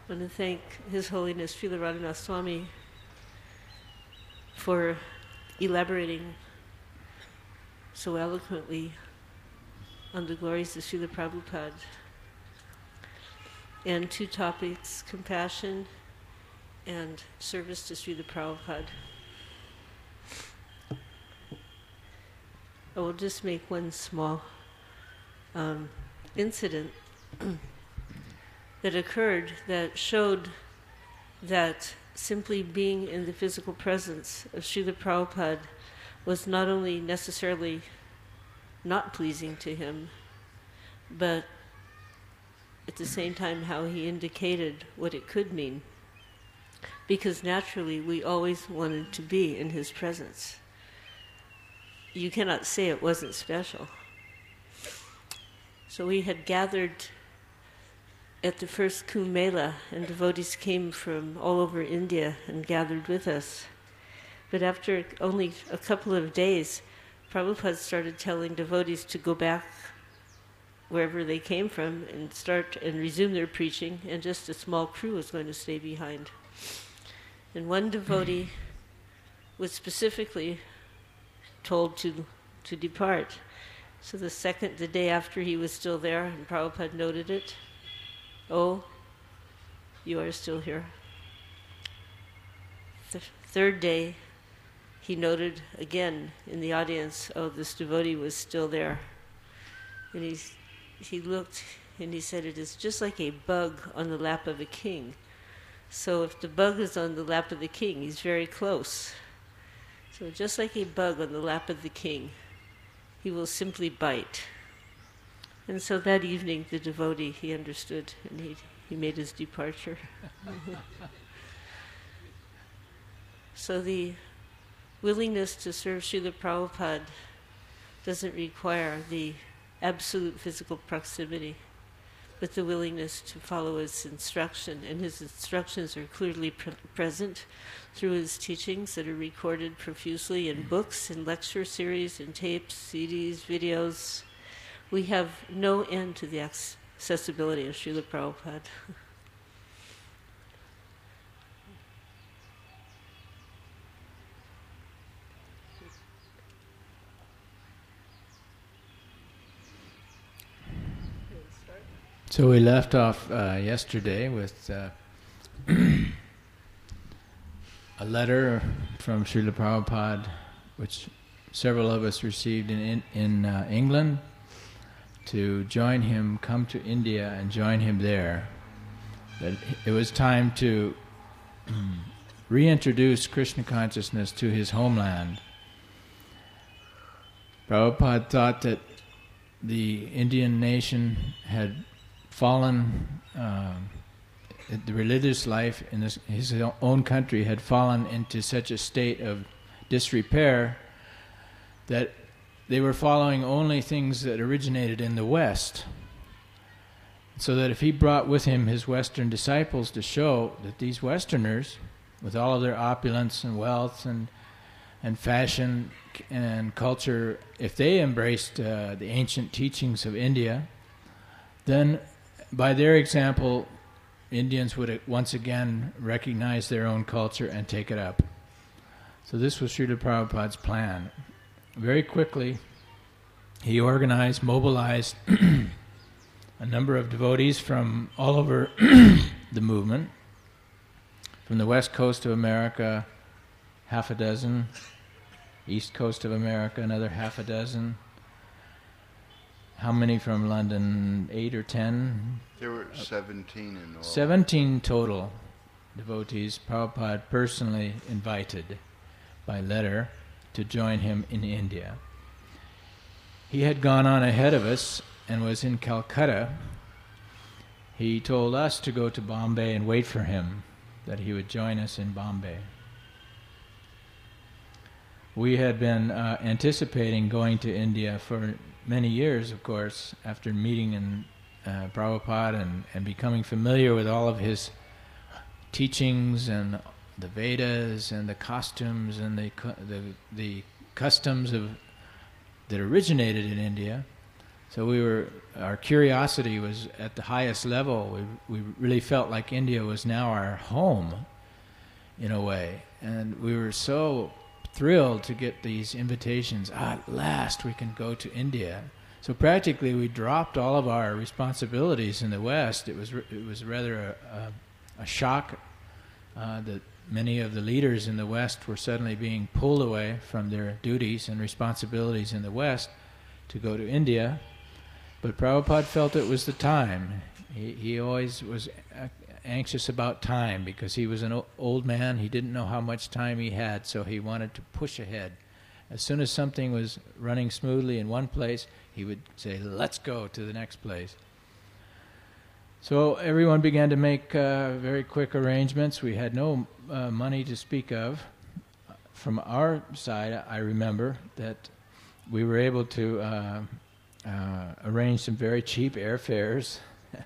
I want to thank His Holiness Srila Radhanath Swami for elaborating so eloquently on the glories of Srila Prabhupada. And two topics, compassion and service to Srila Prabhupada. I will just make one small incident that occurred that showed that simply being in the physical presence of Srila Prabhupada was not only necessarily not pleasing to him, but at the same time how he indicated what it could mean. Because naturally we always wanted to be in his presence. You cannot say it wasn't special. So we had gathered at the first Kumbh Mela, and devotees came from all over India and gathered with us. But after only a couple of days, Prabhupada started telling devotees to go back wherever they came from and start and resume their preaching, and just a small crew was going to stay behind. And one devotee was specifically told to depart. So the day after he was still there, and Prabhupada noted it, "Oh, you are still here." The third day, he noted again in the audience, "Oh, this devotee was still there." And he looked and he said, "It is just like a bug on the lap of a king." So if the bug is on the lap of the king, he's very close. So just like a bug on the lap of the king, he will simply bite. And so that evening, the devotee, he understood, and he made his departure. So the willingness to serve Srila Prabhupada doesn't require the absolute physical proximity, but the willingness to follow his instruction. And his instructions are clearly present through his teachings that are recorded profusely in books, in lecture series, in tapes, CDs, videos. We have no end to the accessibility of Srila Prabhupada. So we left off yesterday with a letter from Srila Prabhupada, which several of us received in England, to join him, come to India and join him there. That it was time to reintroduce Krishna consciousness to his homeland. Prabhupada thought that the Indian nation had fallen, the religious life in his own country had fallen into such a state of disrepair that they were following only things that originated in the West. So that if he brought with him his Western disciples to show that these Westerners, with all of their opulence and wealth and fashion and culture, if they embraced the ancient teachings of India, then by their example, Indians would once again recognize their own culture and take it up. So this was Srila Prabhupada's plan. Very quickly, he organized, mobilized a number of devotees from all over the movement, from the west coast of America, half a dozen, east coast of America, another half a dozen. How many from London? 8 or 10? There were 17 in all. 17 total devotees Prabhupada personally invited by letter to join him in India. He had gone on ahead of us and was in Calcutta. He told us to go to Bombay and wait for him, that he would join us in Bombay. We had been anticipating going to India for many years, of course, after meeting in Prabhupada and becoming familiar with all of his teachings and the Vedas and the costumes and the customs that originated in India. So our curiosity was at the highest level. We really felt like India was now our home, in a way. And we were so thrilled to get these invitations. At last we can go to India. So practically we dropped all of our responsibilities in the West. It was rather a shock that many of the leaders in the West were suddenly being pulled away from their duties and responsibilities in the West to go to India. But Prabhupada felt it was the time. He always was anxious about time because he was an old man. He didn't know how much time he had, so he wanted to push ahead. As soon as something was running smoothly in one place, he would say, let's go to the next place. So everyone began to make very quick arrangements. We had no money to speak of. From our side, I remember that we were able to arrange some very cheap airfares.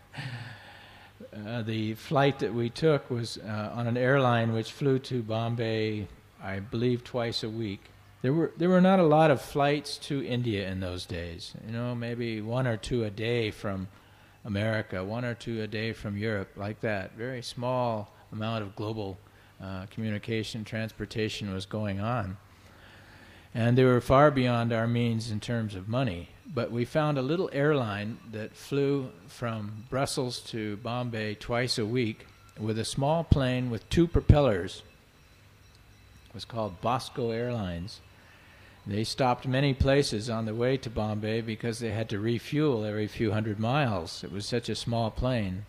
The flight that we took was on an airline which flew to Bombay, I believe, twice a week. There were not a lot of flights to India in those days. Maybe one or two a day from America, one or two a day from Europe, like that. Very small amount of global communication, transportation was going on. And they were far beyond our means in terms of money. But we found a little airline that flew from Brussels to Bombay twice a week with a small plane with two propellers. It was called Bosco Airlines. They stopped many places on the way to Bombay because they had to refuel every few hundred miles. It was such a small plane.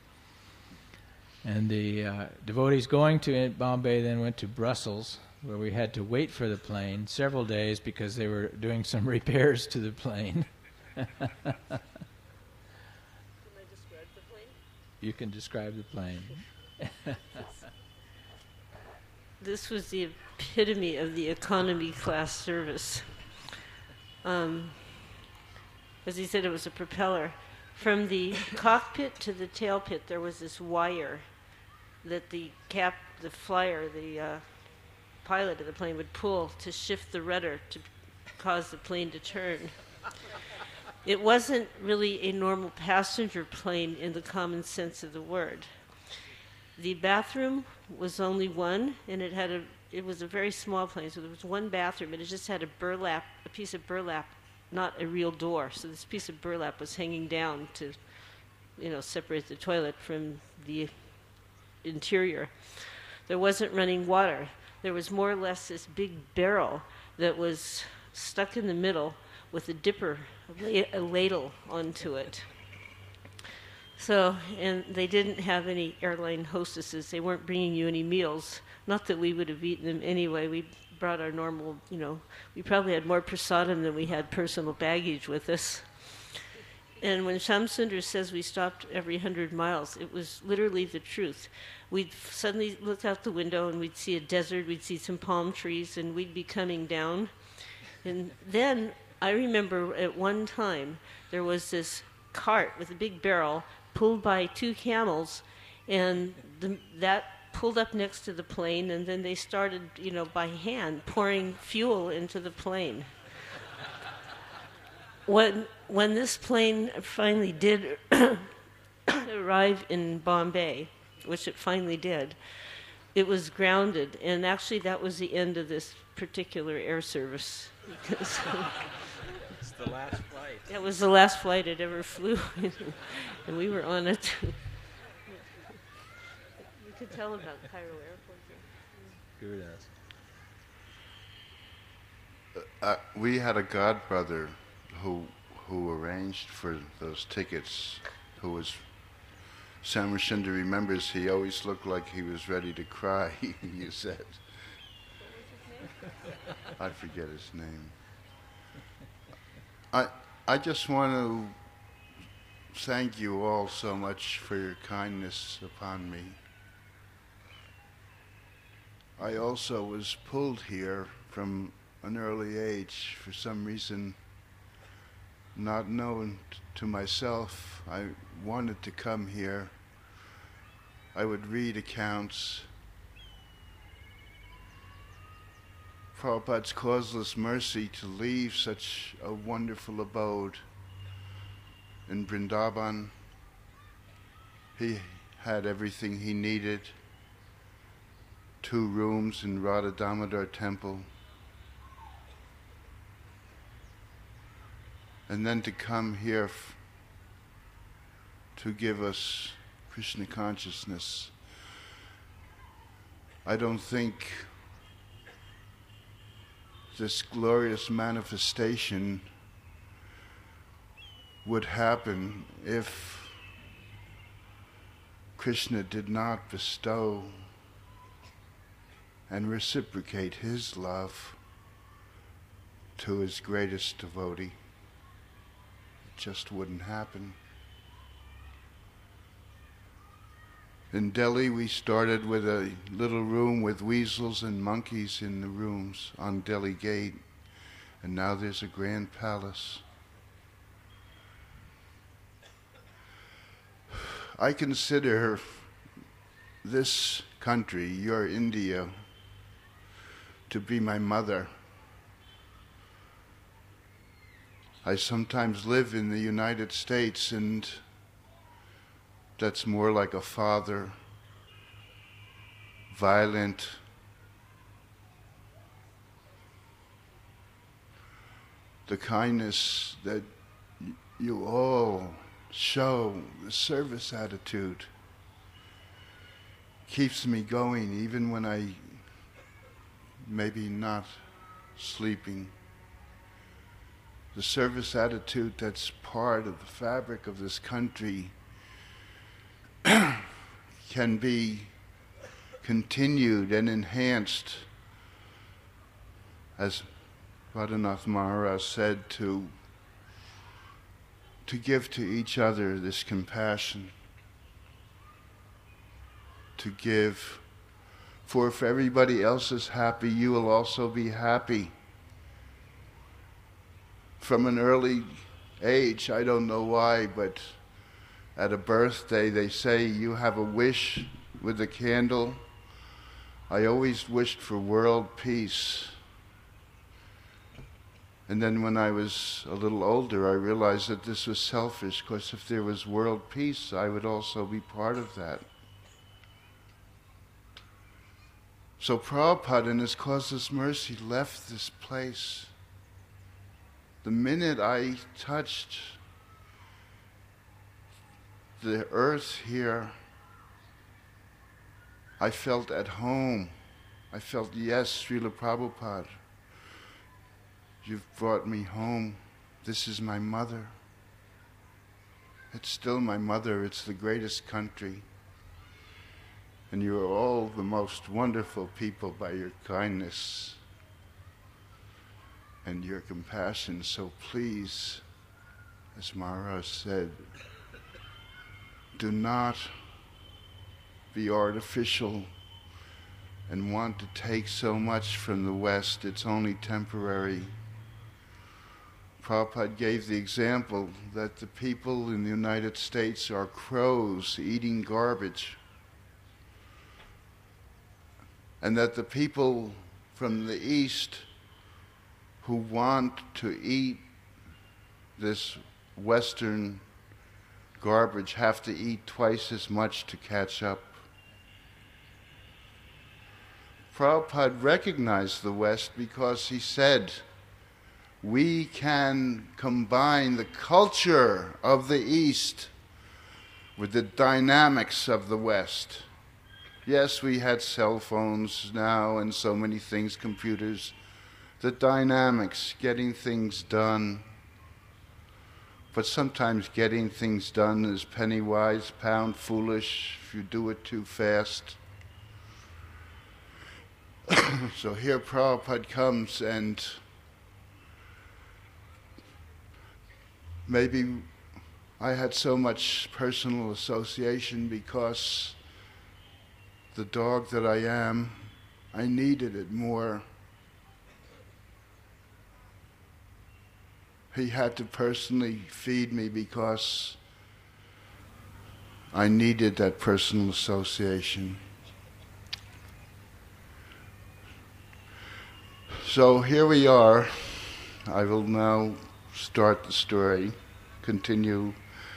And the devotees going to Bombay then went to Brussels, where we had to wait for the plane several days because they were doing some repairs to the plane. Can I describe the plane? You can describe the plane. This was the epitome of the economy class service. As he said, it was a propeller. From the cockpit to the tailpit, there was this wire that the pilot of the plane would pull to shift the rudder to cause the plane to turn. It wasn't really a normal passenger plane in the common sense of the word. The bathroom was only one, and it was a very small plane, so there was one bathroom, and it just had a piece of burlap, not a real door. So this piece of burlap was hanging down to, separate the toilet from the interior. There wasn't running water. There was more or less this big barrel that was stuck in the middle with a dipper, a ladle onto it. So, and they didn't have any airline hostesses. They weren't bringing you any meals. Not that we would have eaten them anyway. We brought our normal, we probably had more prasadam than we had personal baggage with us. And when Shamsundar says we stopped every 100 miles, it was literally the truth. We'd suddenly look out the window and we'd see a desert, we'd see some palm trees, and we'd be coming down. And then I remember at one time there was this cart with a big barrel pulled by two camels, and that pulled up next to the plane, and then they started, by hand pouring fuel into the plane. When this plane finally did arrive in Bombay, which it finally did, it was grounded, and actually that was the end of this particular air service. It's the last flight. That was the last flight it ever flew, and we were on it. You could tell about Cairo Airport. Sure does. We had a godbrother who arranged for those tickets, who was, Samarashinda remembers, he always looked like he was ready to cry, you said. I forget his name. I just want to thank you all so much for your kindness upon me. I also was pulled here from an early age, for some reason not known to myself. I wanted to come here. I would read accounts. Prabhupada's causeless mercy to leave such a wonderful abode in Vrindavan. He had everything he needed. 2 rooms in Radha Damodar temple. And then to come here to give us Krishna consciousness. I don't think this glorious manifestation would happen if Krishna did not bestow and reciprocate his love to his greatest devotee. It just wouldn't happen. In Delhi, we started with a little room with weasels and monkeys in the rooms on Delhi Gate, and now there's a grand palace. I consider this country, your India, to be my mother. I sometimes live in the United States, and that's more like a father, violent, the kindness that you all show, the service attitude, keeps me going even when I maybe not sleeping. The service attitude that's part of the fabric of this country can be continued and enhanced, as Radhanath Maharaj said, to give to each other this compassion, to give. For if everybody else is happy, you will also be happy. From an early age, I don't know why, but at a birthday they say you have a wish with a candle. I always wished for world peace. And then when I was a little older, I realized that this was selfish, because if there was world peace, I would also be part of that. So Prabhupada, in his causeless mercy, left this place. The minute I touched the earth here, I felt at home. I felt, yes, Srila Prabhupada, you've brought me home. This is my mother. It's still my mother. It's the greatest country. And you are all the most wonderful people by your kindness and your compassion. So please, as Maharaj said, do not be artificial and want to take so much from the West. It's only temporary. Prabhupada gave the example that the people in the United States are crows eating garbage, and that the people from the East who want to eat this Western garbage have to eat twice as much to catch up. Prabhupada recognized the West because he said, we can combine the culture of the East with the dynamics of the West. Yes, we had cell phones now and so many things, computers, the dynamics, getting things done. But sometimes getting things done is penny wise, pound foolish if you do it too fast. So here Prabhupada comes, and maybe I had so much personal association because the dog that I am, I needed it more. He had to personally feed me because I needed that personal association. So here we are. I will now start the story, continue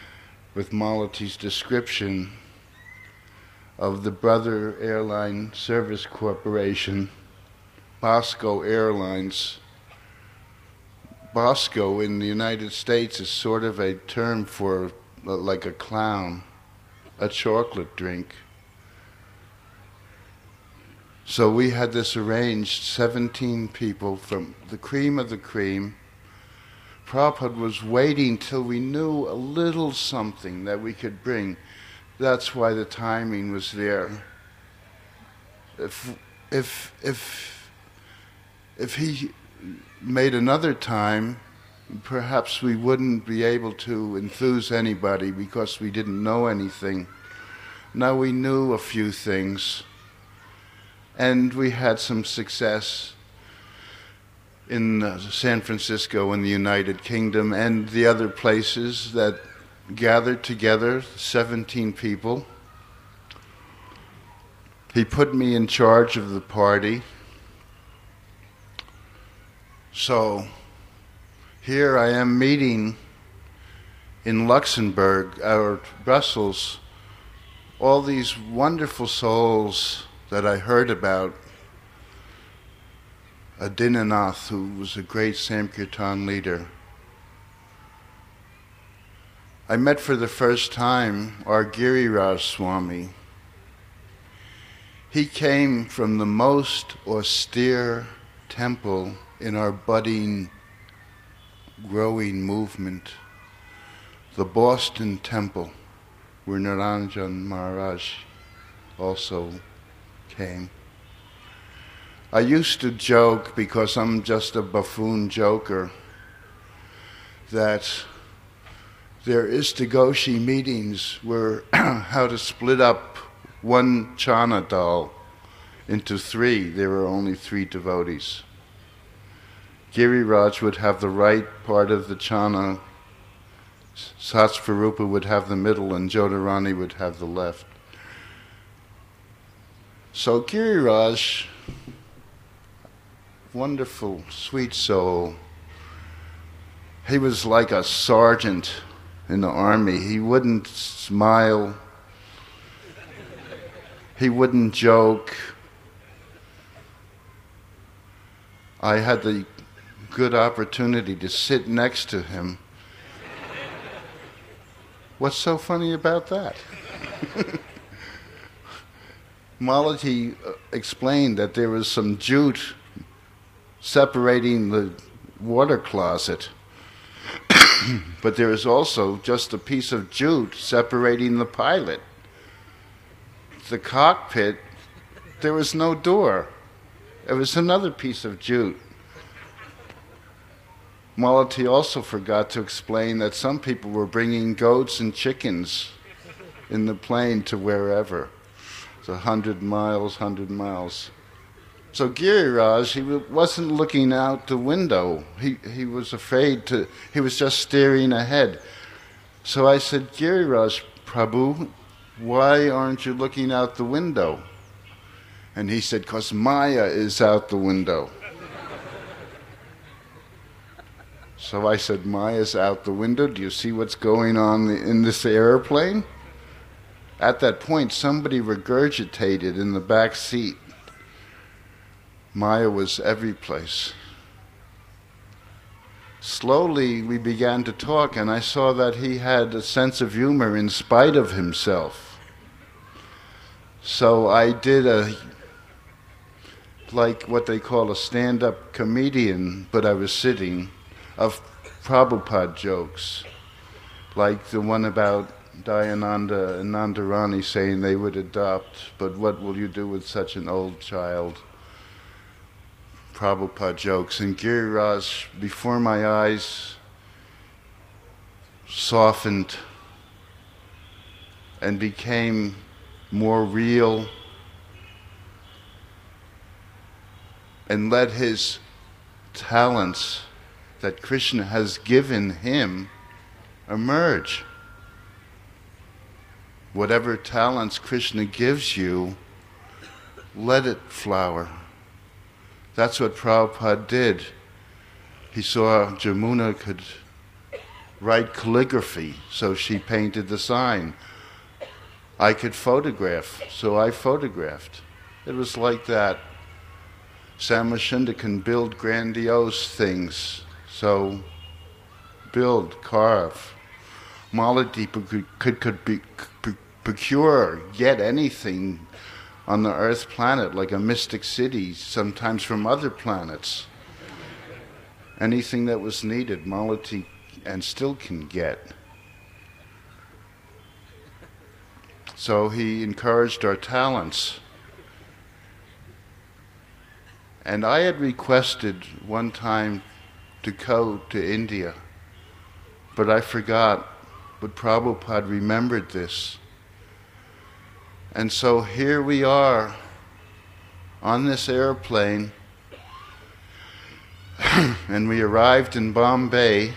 with Malati's description of the Brother Airline Service Corporation, Bosco Airlines. Bosco in the United States is sort of a term for like a clown, a chocolate drink. So we had this arranged, 17 people from the cream of the cream. Prabhupada was waiting till we knew a little something that we could bring. That's why the timing was there. If he made another time, perhaps we wouldn't be able to enthuse anybody because we didn't know anything. Now we knew a few things, and we had some success in San Francisco in the United Kingdom and the other places that gathered together, 17 people. He put me in charge of the party. So here I am meeting in Luxembourg or Brussels all these wonderful souls that I heard about. Adinanath, who was a great Sankirtan leader. I met for the first time our Giriraj Swami. He came from the most austere temple in our budding, growing movement, the Boston Temple, where Niranjan Maharaj also came. I used to joke, because I'm just a buffoon joker, that their Istagoshi meetings were how to split up one Chana dal into three. There were only 3 devotees. Giriraj would have the right part of the Chana, Satsvarupa would have the middle, and Jodharani would have the left. So Giriraj, wonderful, sweet soul, he was like a sergeant in the army. He wouldn't smile, he wouldn't joke. I had the good opportunity to sit next to him. What's so funny about that? Malati explained that there was some jute separating the water closet, but there is also just a piece of jute separating the pilot. The cockpit, there was no door. It was another piece of jute. Malati also forgot to explain that some people were bringing goats and chickens in the plane to wherever. It's 100 miles. So Giriraj, he wasn't looking out the window. He was afraid to, he was just staring ahead. So I said, Giriraj, Prabhu, why aren't you looking out the window? And he said, because Maya is out the window. So I said, Maya's out the window. Do you see what's going on in this airplane? At that point, somebody regurgitated in the back seat. Maya was every place. Slowly we began to talk, and I saw that he had a sense of humor in spite of himself. So I did like what they call a stand-up comedian, but I was sitting, of Prabhupada jokes, like the one about Dayananda and Nandarani saying they would adopt, but what will you do with such an old child? Prabhupada jokes. And Giriraj, before my eyes, softened and became more real and let his talents that Krishna has given him emerge. Whatever talents Krishna gives you, let it flower. That's what Prabhupada did. He saw Jamuna could write calligraphy, so she painted the sign. I could photograph, so I photographed. It was like that. Samashinda can build grandiose things, so build, carve. Malati could procure, get anything on the Earth planet, like a mystic city, sometimes from other planets. Anything that was needed, Malati and still can get. So he encouraged our talents. And I had requested one time to go to India, but I forgot. But Prabhupada remembered this. And so here we are on this airplane, and we arrived in Bombay.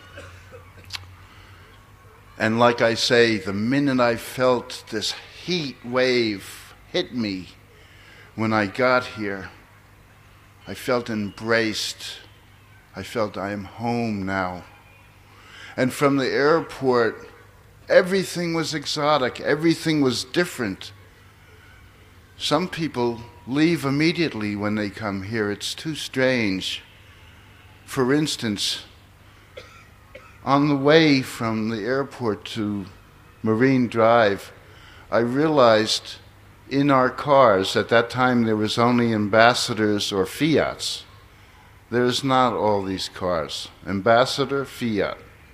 And like I say, the minute I felt this heat wave hit me when I got here, I felt embraced. I felt I am home now. And from the airport, everything was exotic, everything was different. Some people leave immediately when they come here. It's too strange. For instance, on the way from the airport to Marine Drive, I realized in our cars, at that time there was only Ambassadors or Fiats. There's not all these cars. Ambassador, Fiat.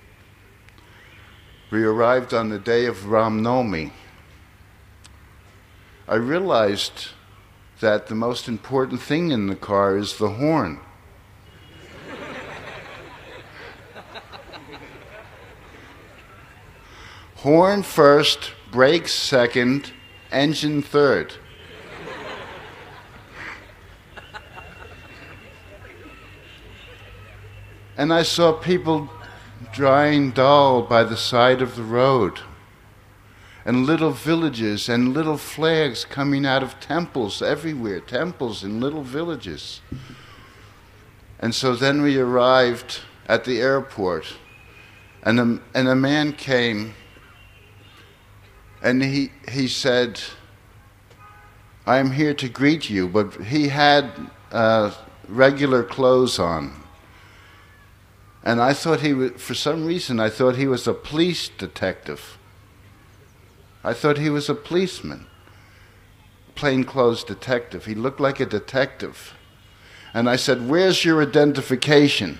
We arrived on the day of Ram Navami. I realized that the most important thing in the car is the horn. Horn first, brakes second, engine third. And I saw people drying dal by the side of the road, and little villages and little flags coming out of temples everywhere, temples in little villages. And so then we arrived at the airport, and a man came, and he said, "I am here to greet you," but he had regular clothes on. And I thought for some reason, I thought he was a police detective. I thought he was a policeman, plainclothes detective. He looked like a detective. And I said, "Where's your identification?"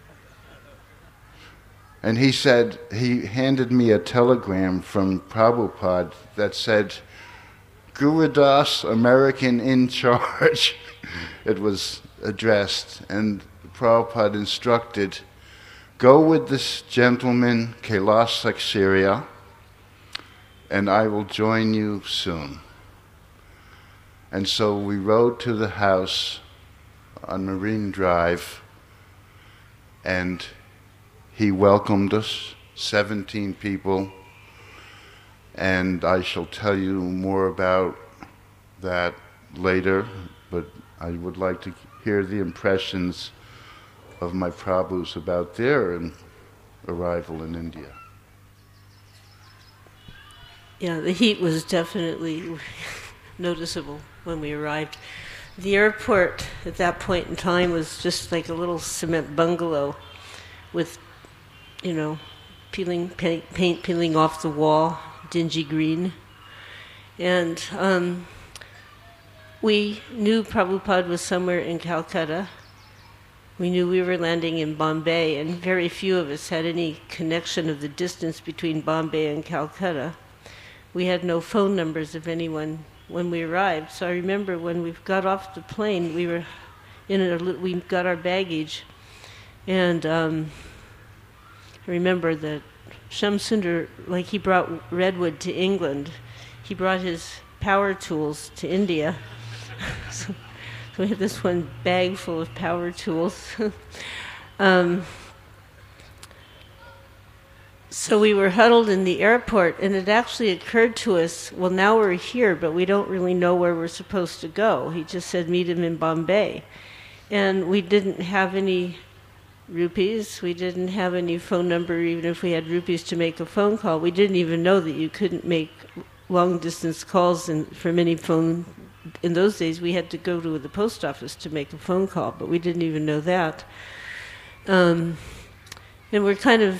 And he said, he handed me a telegram from Prabhupada that said, "Gurudas, American in charge." It was addressed, and Prabhupada instructed, "Go with this gentleman, Kailash Saksharya, and I will join you soon." And so we rode to the house on Marine Drive, and he welcomed us, 17 people, and I shall tell you more about that later, but I would like to hear the impressions of my Prabhus about their arrival in India. Yeah, the heat was definitely noticeable when we arrived. The airport at that point in time was just like a little cement bungalow with, paint peeling off the wall, dingy green. And we knew Prabhupada was somewhere in Calcutta. We knew we were landing in Bombay, and very few of us had any connection of the distance between Bombay and Calcutta. We had no phone numbers of anyone when we arrived. So I remember when we got off the plane, we were we got our baggage, and I remember that Shamsundar, like he brought redwood to England, he brought his power tools to India. So we had this one bag full of power tools. So we were huddled in the airport, and it actually occurred to us, well, now we're here, but we don't really know where we're supposed to go. He just said, meet him in Bombay. And we didn't have any rupees. We didn't have any phone number, even if we had rupees to make a phone call. We didn't even know that you couldn't make long-distance calls from any phone. In those days, we had to go to the post office to make a phone call, but we didn't even know that. And we're kind of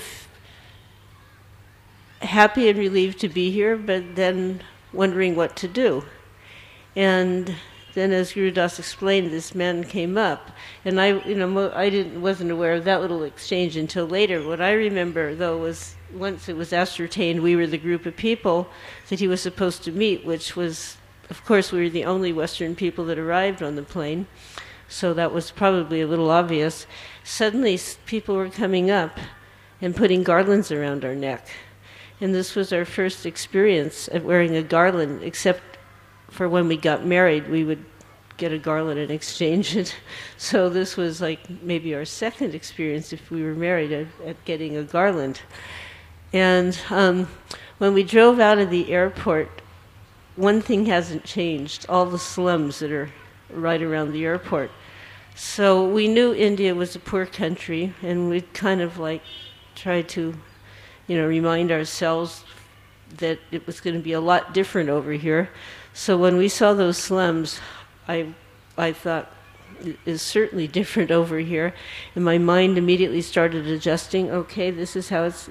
happy and relieved to be here, but then wondering what to do. And then, as Guru Das explained, this man came up, and I wasn't aware of that little exchange until later. What I remember, though, was once it was ascertained we were the group of people that he was supposed to meet, which was, of course, we were the only Western people that arrived on the plane, so that was probably a little obvious. Suddenly, people were coming up and putting garlands around our neck. And this was our first experience of wearing a garland, except for when we got married, we would get a garland and exchange it. So this was like maybe our second experience, if we were married, at getting a garland. And when we drove out of the airport, one thing hasn't changed, all the slums that are right around the airport. So we knew India was a poor country, and we'd kind of like tried to remind ourselves that it was going to be a lot different over here. So when we saw those slums, I thought, it's certainly different over here. And my mind immediately started adjusting. Okay, this is how it's,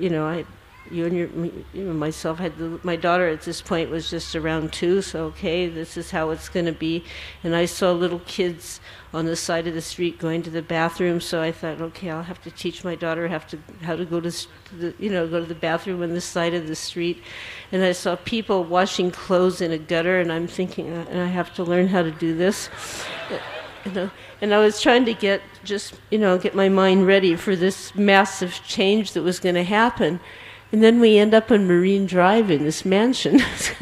myself had, my daughter at this point was just around 2, so okay, this is how it's going to be. And I saw little kids on the side of the street going to the bathroom, so I thought, okay, I'll have to teach my daughter how to go to the bathroom on this side of the street. And I saw people washing clothes in a gutter, and I'm thinking, and I have to learn how to do this. And I was trying to get my mind ready for this massive change that was going to happen. And then we end up on Marine Drive in this mansion,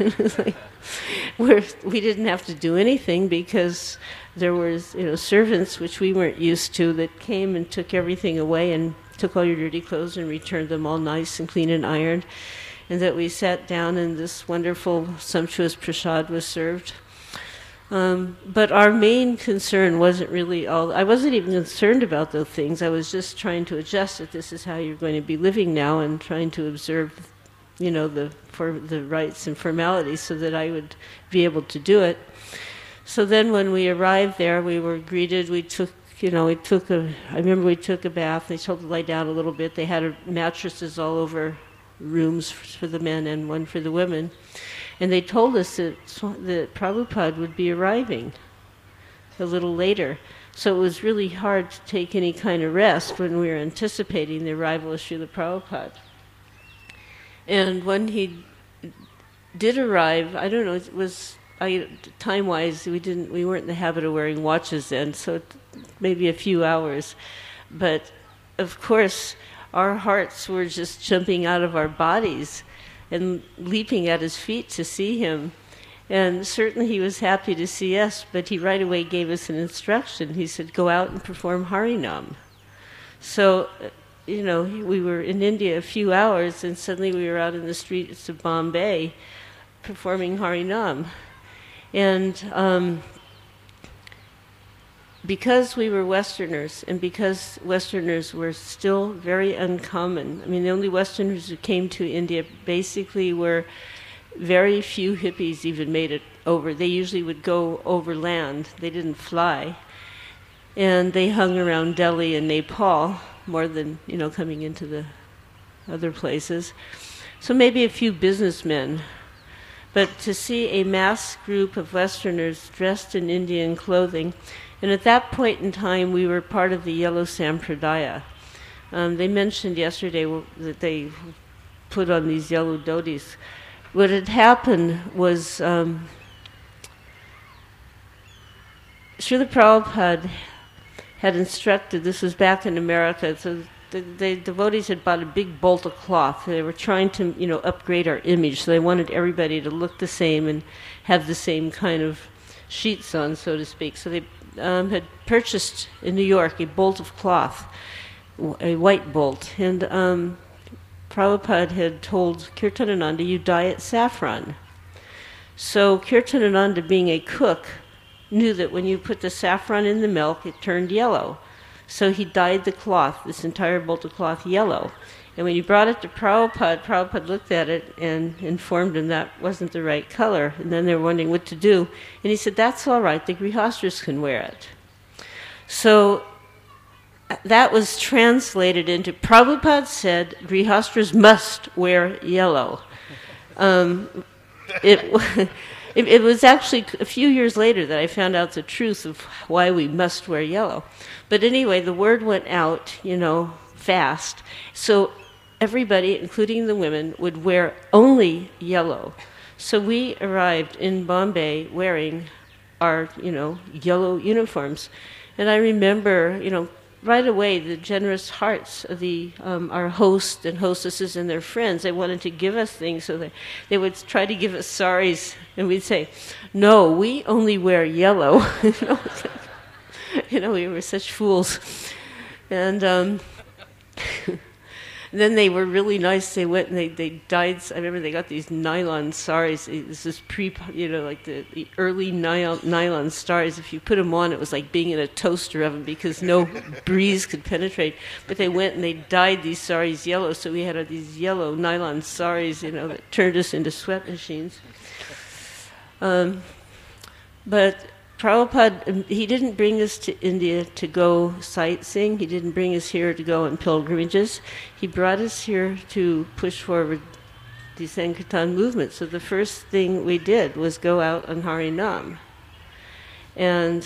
where we didn't have to do anything because there was, servants, which we weren't used to, that came and took everything away and took all your dirty clothes and returned them all nice and clean and ironed. And that we sat down and this wonderful, sumptuous prasad was served. But our main concern wasn't really I wasn't even concerned about those things. I was just trying to adjust that this is how you're going to be living now, and trying to observe, the rites and formalities so that I would be able to do it. So then when we arrived there, we were greeted. I remember we took a bath. They told us to lie down a little bit. They had mattresses all over rooms for the men and one for the women. And they told us that Prabhupada would be arriving a little later. So it was really hard to take any kind of rest when we were anticipating the arrival of Srila Prabhupada. And when he did arrive, I don't know, it was time-wise, we weren't in the habit of wearing watches then, so maybe a few hours. But of course, our hearts were just jumping out of our bodies and leaping at his feet to see him. And certainly he was happy to see us, but he right away gave us an instruction. He said, go out and perform Harinam. So, we were in India a few hours, and suddenly we were out in the streets of Bombay performing Harinam. And because we were Westerners, and because Westerners were still very uncommon, the only Westerners who came to India basically were very few hippies even made it over. They usually would go overland. They didn't fly. And they hung around Delhi and Nepal more than, coming into the other places. So maybe a few businessmen. But to see a mass group of Westerners dressed in Indian clothing, and at that point in time we were part of the Yellow Sampradaya. They mentioned yesterday that they put on these yellow dhotis. What had happened was Srila Prabhupada had instructed, this was back in America, so the devotees had bought a big bolt of cloth. They were trying to, upgrade our image, so they wanted everybody to look the same and have the same kind of sheets on, so to speak. So they had purchased in New York a bolt of cloth, a white bolt, and Prabhupada had told Kirtanananda, you dye it saffron. So Kirtanananda, being a cook, knew that when you put the saffron in the milk, it turned yellow. So he dyed the cloth, this entire bolt of cloth, yellow. And when he brought it to Prabhupada, Prabhupada looked at it and informed him that wasn't the right color. And then they were wondering what to do. And he said, that's all right, the Grihastras can wear it. So that was translated into, Prabhupada said, Grihastras must wear yellow. It was actually a few years later that I found out the truth of why we must wear yellow. But anyway, the word went out, fast. So everybody, including the women, would wear only yellow. So we arrived in Bombay wearing our, yellow uniforms. And I remember, right away, the generous hearts of our hosts and hostesses and their friends. They wanted to give us things, so they would try to give us saris, and we'd say, no, we only wear yellow. We were such fools. And then they were really nice. They went and they dyed. I remember they got these nylon saris. This is like the early nylon saris. If you put them on, it was like being in a toaster oven because no breeze could penetrate. But they went and they dyed these saris yellow, so we had these yellow nylon saris, that turned us into sweat machines. But Prabhupada, he didn't bring us to India to go sightseeing. He didn't bring us here to go on pilgrimages. He brought us here to push forward the Sankirtan movement. So the first thing we did was go out on Harinam. And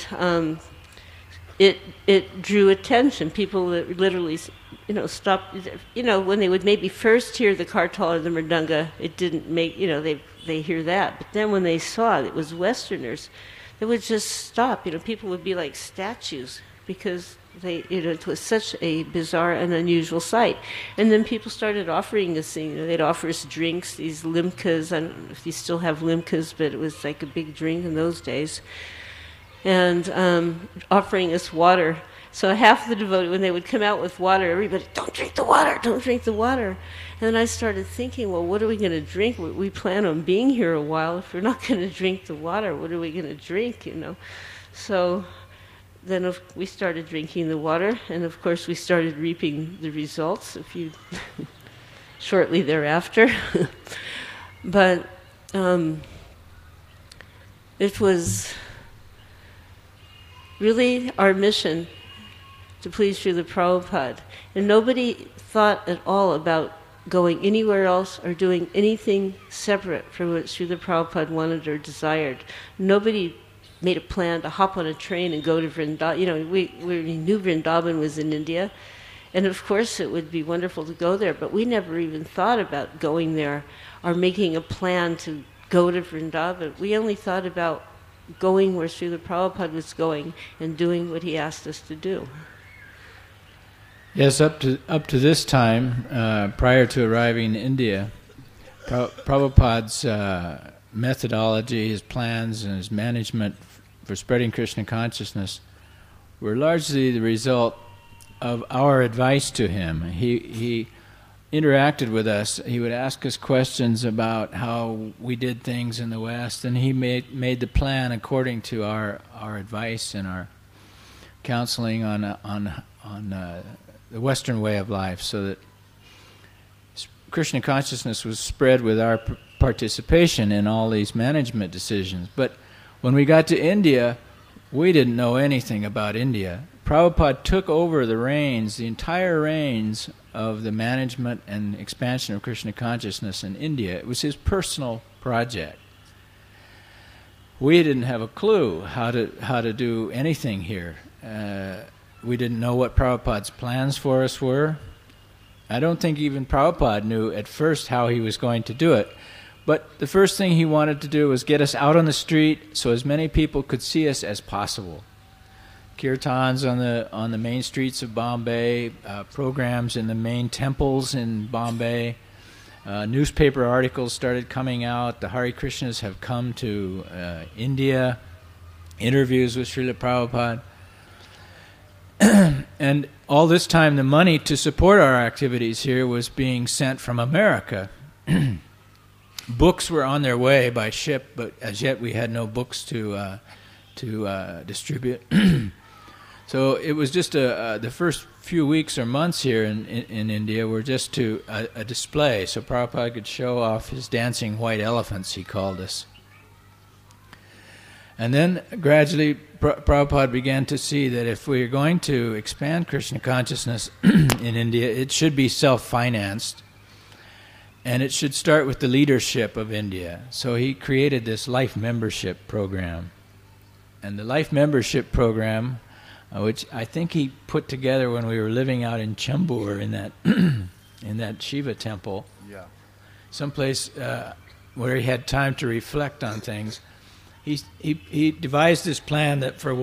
it drew attention. People literally, stopped. When they would maybe first hear the kartal or the mridanga, it didn't make, they hear that. But then when they saw it was Westerners, they would just stop. People would be like statues because it was such a bizarre and unusual sight. And then people started offering us things. They'd offer us drinks, these limkas. I don't know if you still have limkas, but it was like a big drink in those days. And offering us water. So half the devotees, when they would come out with water, everybody, don't drink the water, don't drink the water. And then I started thinking, well, what are we going to drink? We plan on being here a while. If we're not going to drink the water, what are we going to drink, So then we started drinking the water, and of course we started reaping the results shortly thereafter. But it was really our mission to please Srila Prabhupada. And nobody thought at all about going anywhere else or doing anything separate from what Srila Prabhupada wanted or desired. Nobody made a plan to hop on a train and go to Vrindavan. We knew Vrindavan was in India, and of course it would be wonderful to go there, but we never even thought about going there or making a plan to go to Vrindavan. We only thought about going where Srila Prabhupada was going and doing what he asked us to do. Yes, up to this time, prior to arriving in India, Prabhupada's methodology, his plans, and his management for spreading Krishna consciousness were largely the result of our advice to him. He interacted with us. He would ask us questions about how we did things in the West, and he made the plan according to our advice and our counseling on the Western way of life, so that Krishna consciousness was spread with our participation in all these management decisions. But when we got to India, we didn't know anything about India. Prabhupada took over the reins, the entire reins of the management and expansion of Krishna consciousness in India. It was his personal project. We didn't have a clue how to do anything here. We didn't know what Prabhupada's plans for us were. I don't think even Prabhupada knew at first how he was going to do it. But the first thing he wanted to do was get us out on the street so as many people could see us as possible. Kirtans on the main streets of Bombay, programs in the main temples in Bombay. Newspaper articles started coming out. The Hare Krishnas have come to India. Interviews with Srila Prabhupada. And all this time, the money to support our activities here was being sent from America. Books were on their way by ship, but as yet we had no books to distribute. So it was just the first few weeks or months here in India were just to a display, so Prabhupada could show off his dancing white elephants, he called us. And then gradually Prabhupada began to see that if we are going to expand Krishna consciousness in India, it should be self-financed, and it should start with the leadership of India. So he created this life membership program. And the life membership program, which I think he put together when we were living out in Chembur in that in that Shiva temple, someplace where he had time to reflect on things. He devised this plan that for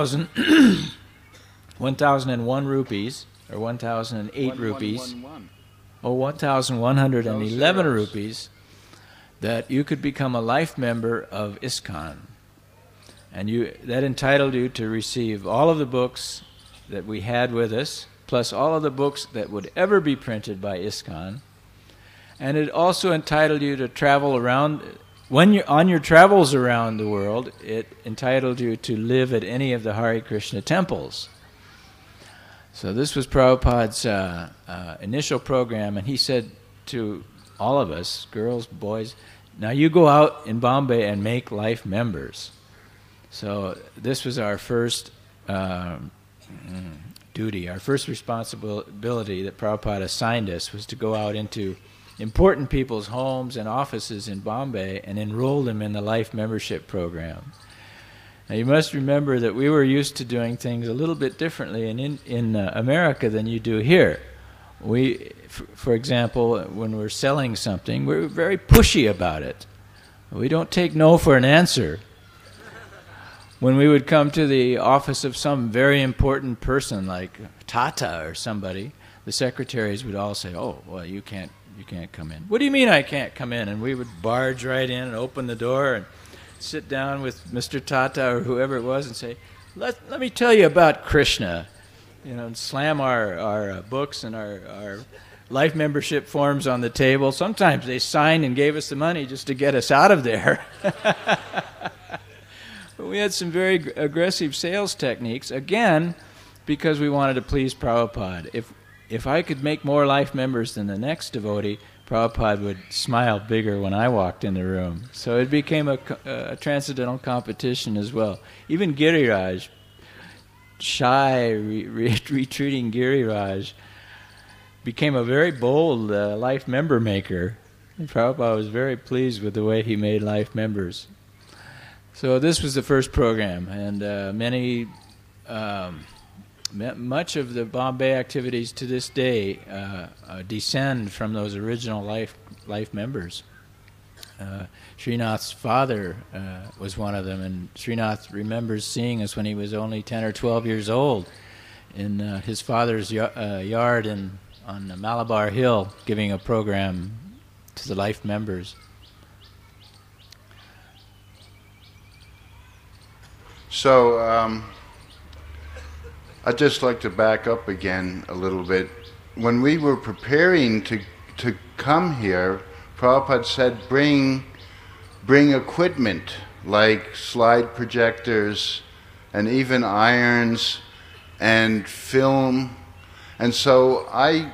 1,001 rupees, or 1,008 rupees, or 1,111 rupees, that you could become a life member of ISKCON. And that entitled you to receive all of the books that we had with us, plus all of the books that would ever be printed by ISKCON. And it also entitled you to travel around. When you're on your travels around the world, it entitled you to live at any of the Hare Krishna temples. So this was Prabhupada's initial program, and he said to all of us, girls, boys, now you go out in Bombay and make life members. So this was our first duty, our first responsibility that Prabhupada assigned us, was to go out into important people's homes and offices in Bombay and enroll them in the life membership program. Now you must remember that we were used to doing things a little bit differently in America than you do here. We, for example, when we're selling something, we're very pushy about it. We don't take no for an answer. When we would come to the office of some very important person like Tata or somebody, the secretaries would all say, "Oh, well, you can't come in." "What do you mean I can't come in?" And we would barge right in and open the door and sit down with Mr. Tata or whoever it was and say, let me tell you about Krishna, and slam our books and our life membership forms on the table. Sometimes they signed and gave us the money just to get us out of there. But we had some very aggressive sales techniques, again, because we wanted to please Prabhupada. If I could make more life members than the next devotee, Prabhupada would smile bigger when I walked in the room. So it became a transcendental competition as well. Even Giriraj, shy, retreating Giriraj, became a very bold life member maker. And Prabhupada was very pleased with the way he made life members. So this was the first program, and much of the Bombay activities to this day descend from those original life members. Srinath's father was one of them, and Srinath remembers seeing us when he was only 10 or 12 years old in his father's yard on Malabar Hill, giving a program to the life members. So I'd just like to back up again a little bit. When we were preparing to come here, Prabhupada said, bring equipment like slide projectors and even irons and film. And so I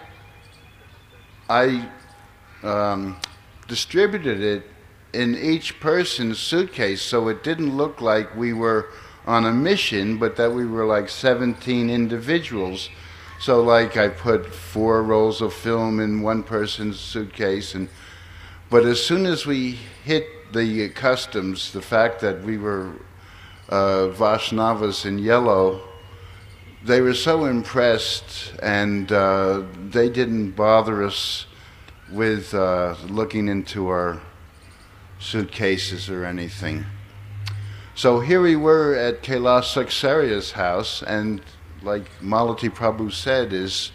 distributed it in each person's suitcase, so it didn't look like we were on a mission, but that we were like 17 individuals. So like I put 4 rolls of film in one person's suitcase, but as soon as we hit the customs, the fact that we were Vaishnavas in yellow, they were so impressed, and they didn't bother us with looking into our suitcases or anything. So here we were at Kailas Saksariya's house, and like Malati Prabhu said,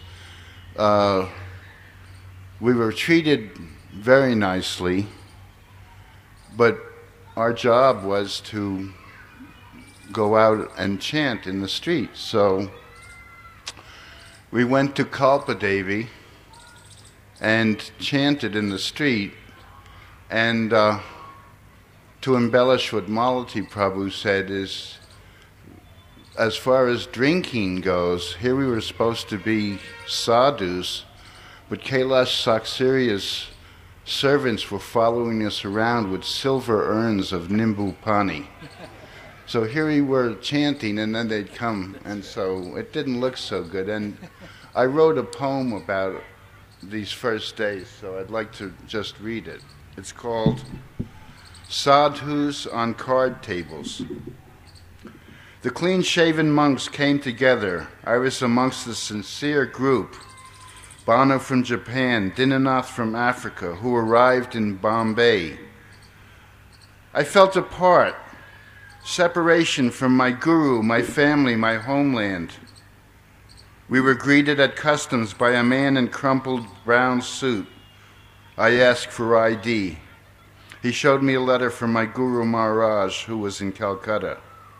we were treated very nicely, but our job was to go out and chant in the street. So we went to Kalpadevi and chanted in the street, and to embellish what Malati Prabhu said is, as far as drinking goes, here we were supposed to be sadhus, but Kailash Saksarya's servants were following us around with silver urns of Nimbu Pani. So here we were chanting, and then they'd come, and so it didn't look so good. And I wrote a poem about these first days, so I'd like to just read it. It's called Sadhus on Card Tables. The clean-shaven monks came together. I was amongst the sincere group. Bano from Japan, Dinanath from Africa, who arrived in Bombay. I felt apart, separation from my guru, my family, my homeland. We were greeted at customs by a man in crumpled brown suit. I asked for ID. He showed me a letter from my Guru Maharaj, who was in Calcutta.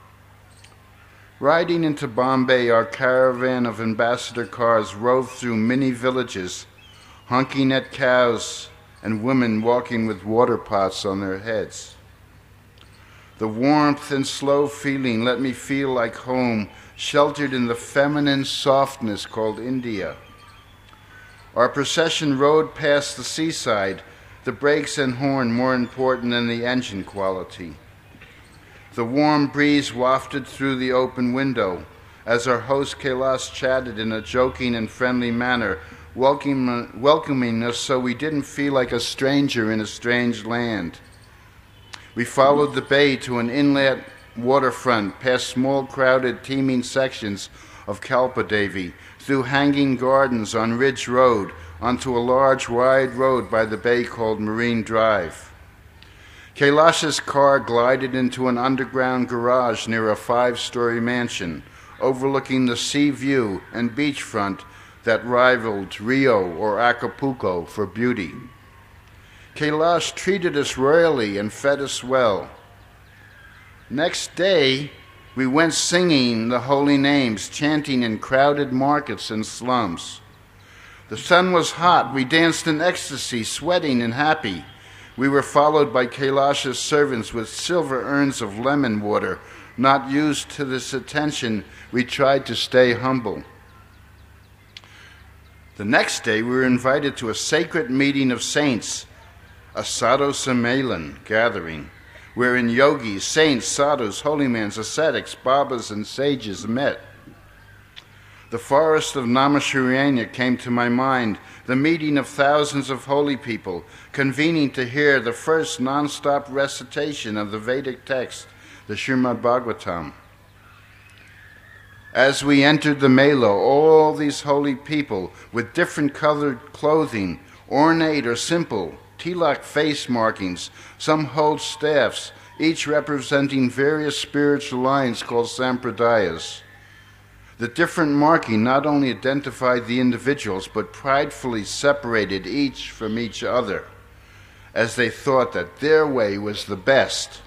Riding into Bombay, our caravan of ambassador cars roved through many villages, honking at cows and women walking with water pots on their heads. The warmth and slow feeling let me feel like home, sheltered in the feminine softness called India. Our procession rode past the seaside, the brakes and horn more important than the engine quality. The warm breeze wafted through the open window as our host Kailash chatted in a joking and friendly manner, welcoming us so we didn't feel like a stranger in a strange land. We followed the bay to an inlet waterfront, past small, crowded, teeming sections of Kalpadevi, through hanging gardens on Ridge Road, onto a large, wide road by the bay called Marine Drive. Kailash's car glided into an underground garage near a 5-story mansion, overlooking the sea view and beachfront that rivaled Rio or Acapulco for beauty. Kailash treated us royally and fed us well. Next day, we went singing the holy names, chanting in crowded markets and slums. The sun was hot. We danced in ecstasy, sweating and happy. We were followed by Kailash's servants with silver urns of lemon water. Not used to this attention, we tried to stay humble. The next day, we were invited to a sacred meeting of saints, a sadhu sammelan gathering, wherein yogis, saints, sadhus, holy men, ascetics, babas, and sages met. The forest of Namaskriya came to my mind, the meeting of thousands of holy people, convening to hear the first non-stop recitation of the Vedic text, the Srimad Bhagavatam. As we entered the Mela, all these holy people with different colored clothing, ornate or simple, tilak face markings, some hold staffs, each representing various spiritual lines called sampradayas. The different marking not only identified the individuals, but pridefully separated each from each other, as they thought that their way was the best.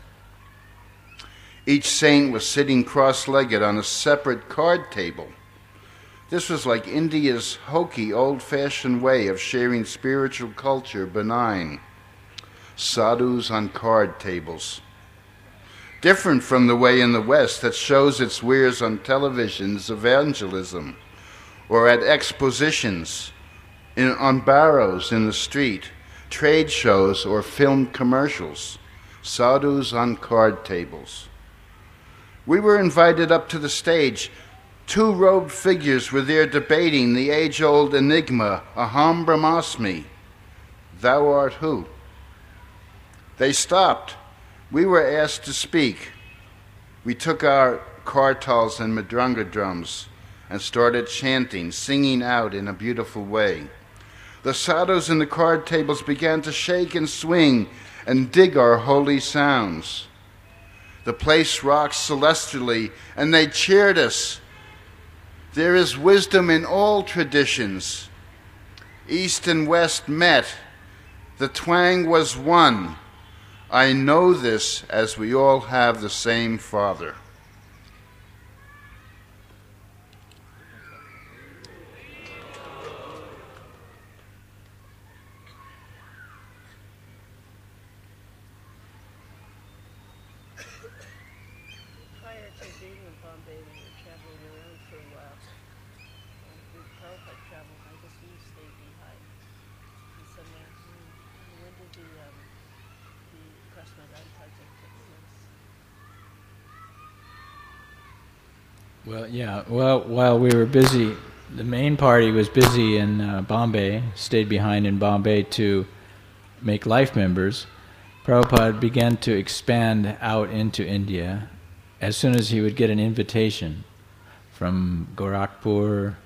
Each saint was sitting cross-legged on a separate card table. This was like India's hokey, old-fashioned way of sharing spiritual culture benign. Sadhus on card tables. Different from the way in the West that shows its wares on television's evangelism, or at expositions, on barrows in the street, trade shows, or filmed commercials. Sadhus on card tables. We were invited up to the stage. 2 robed figures were there debating the age-old enigma, Aham Brahmasmi, thou art who? They stopped. We were asked to speak. We took our kartals and madranga drums and started chanting, singing out in a beautiful way. The sadhus in the card tables began to shake and swing and dig our holy sounds. The place rocked celestially, and they cheered us. There is wisdom in all traditions. East and West met. The twang was one. I know this as we all have the same Father. Prior to being in Bombay, we were traveling around for a while. With Prabhupada travel, I guess we stayed behind. And so when did the Krasnodar project take place? Well, yeah. Well, while we were busy, the main party was busy in Bombay, stayed behind in Bombay to make life members. Prabhupada began to expand out into India as soon as he would get an invitation from Gorakhpur,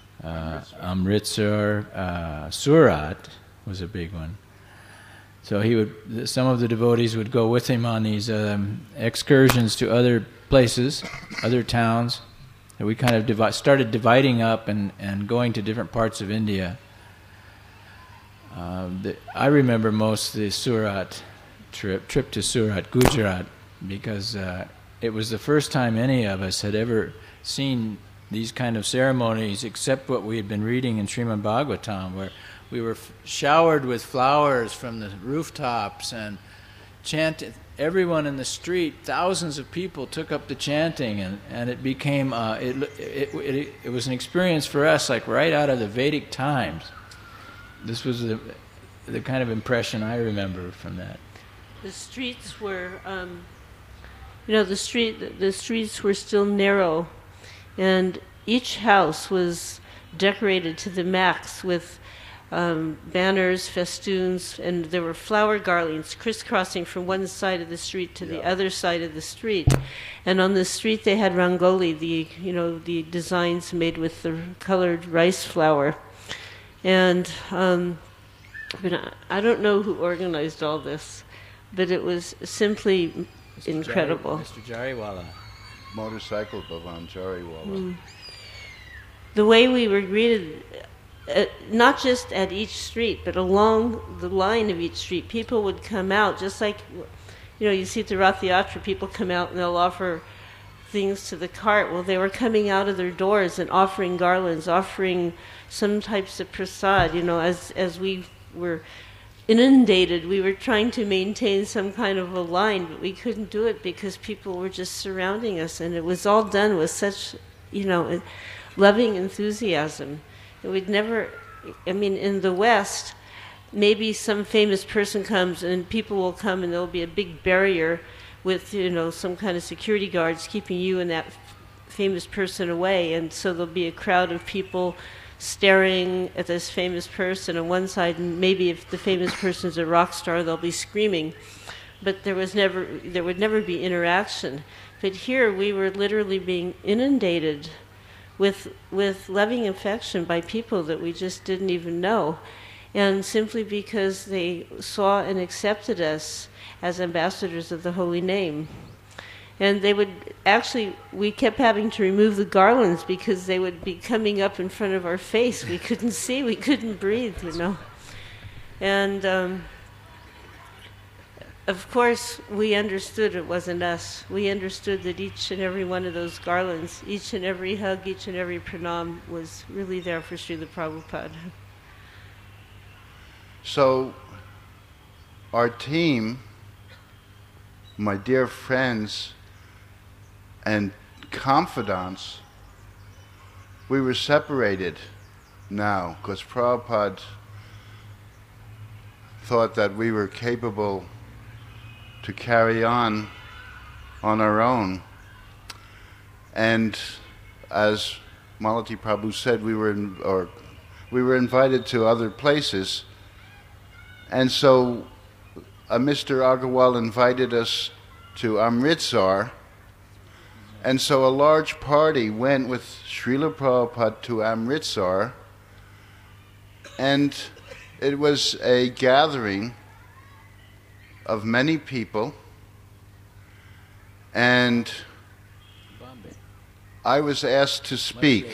Amritsar, Surat was a big one. So some of the devotees would go with him on these excursions to other places, other towns. And we kind of started dividing up and going to different parts of India. I remember most the Surat trip to Surat, Gujarat, because it was the first time any of us had ever seen these kind of ceremonies except what we had been reading in Srimad Bhagavatam, where we were showered with flowers from the rooftops and chanted. Everyone in the street, thousands of people took up the chanting, and it became it was an experience for us like right out of the Vedic times. This was the kind of impression I remember from that. The streets were, the streets were still narrow, and each house was decorated to the max with banners, festoons, and there were flower garlands crisscrossing from one side of the street to the other side of the street. And on the street they had rangoli, the designs made with the colored rice flour. And I don't know who organized all this, but it was simply incredible. Mr. Jariwala. Motorcycle Bhavan Jariwala. The way we were greeted, not just at each street, but along the line of each street, people would come out, just like, you see at the Rath Yatra, people come out and they'll offer things to the cart. Well, they were coming out of their doors and offering garlands, offering some types of prasad. As we were inundated, we were trying to maintain some kind of a line, but we couldn't do it because people were just surrounding us, and it was all done with such, loving enthusiasm. It would never, in the West, maybe some famous person comes and people will come and there'll be a big barrier with, some kind of security guards keeping you and that famous person away, and so there'll be a crowd of people staring at this famous person on one side, and maybe if the famous person's a rock star, they'll be screaming. But there would never be interaction. But here we were literally being inundated with loving affection by people that we just didn't even know, and simply because they saw and accepted us as ambassadors of the holy name. And we kept having to remove the garlands because they would be coming up in front of our face. We couldn't see, we couldn't breathe, And of course, we understood it wasn't us. We understood that each and every one of those garlands, each and every hug, each and every pranam was really there for Srila Prabhupada. So, our team, my dear friends and confidants, we were separated now because Prabhupada thought that we were capable to carry on our own. And as Malati Prabhu said, we were invited to other places. And so Mr. Agarwal invited us to Amritsar, and so a large party went with Srila Prabhupada to Amritsar, and it was a gathering of many people, and I was asked to speak.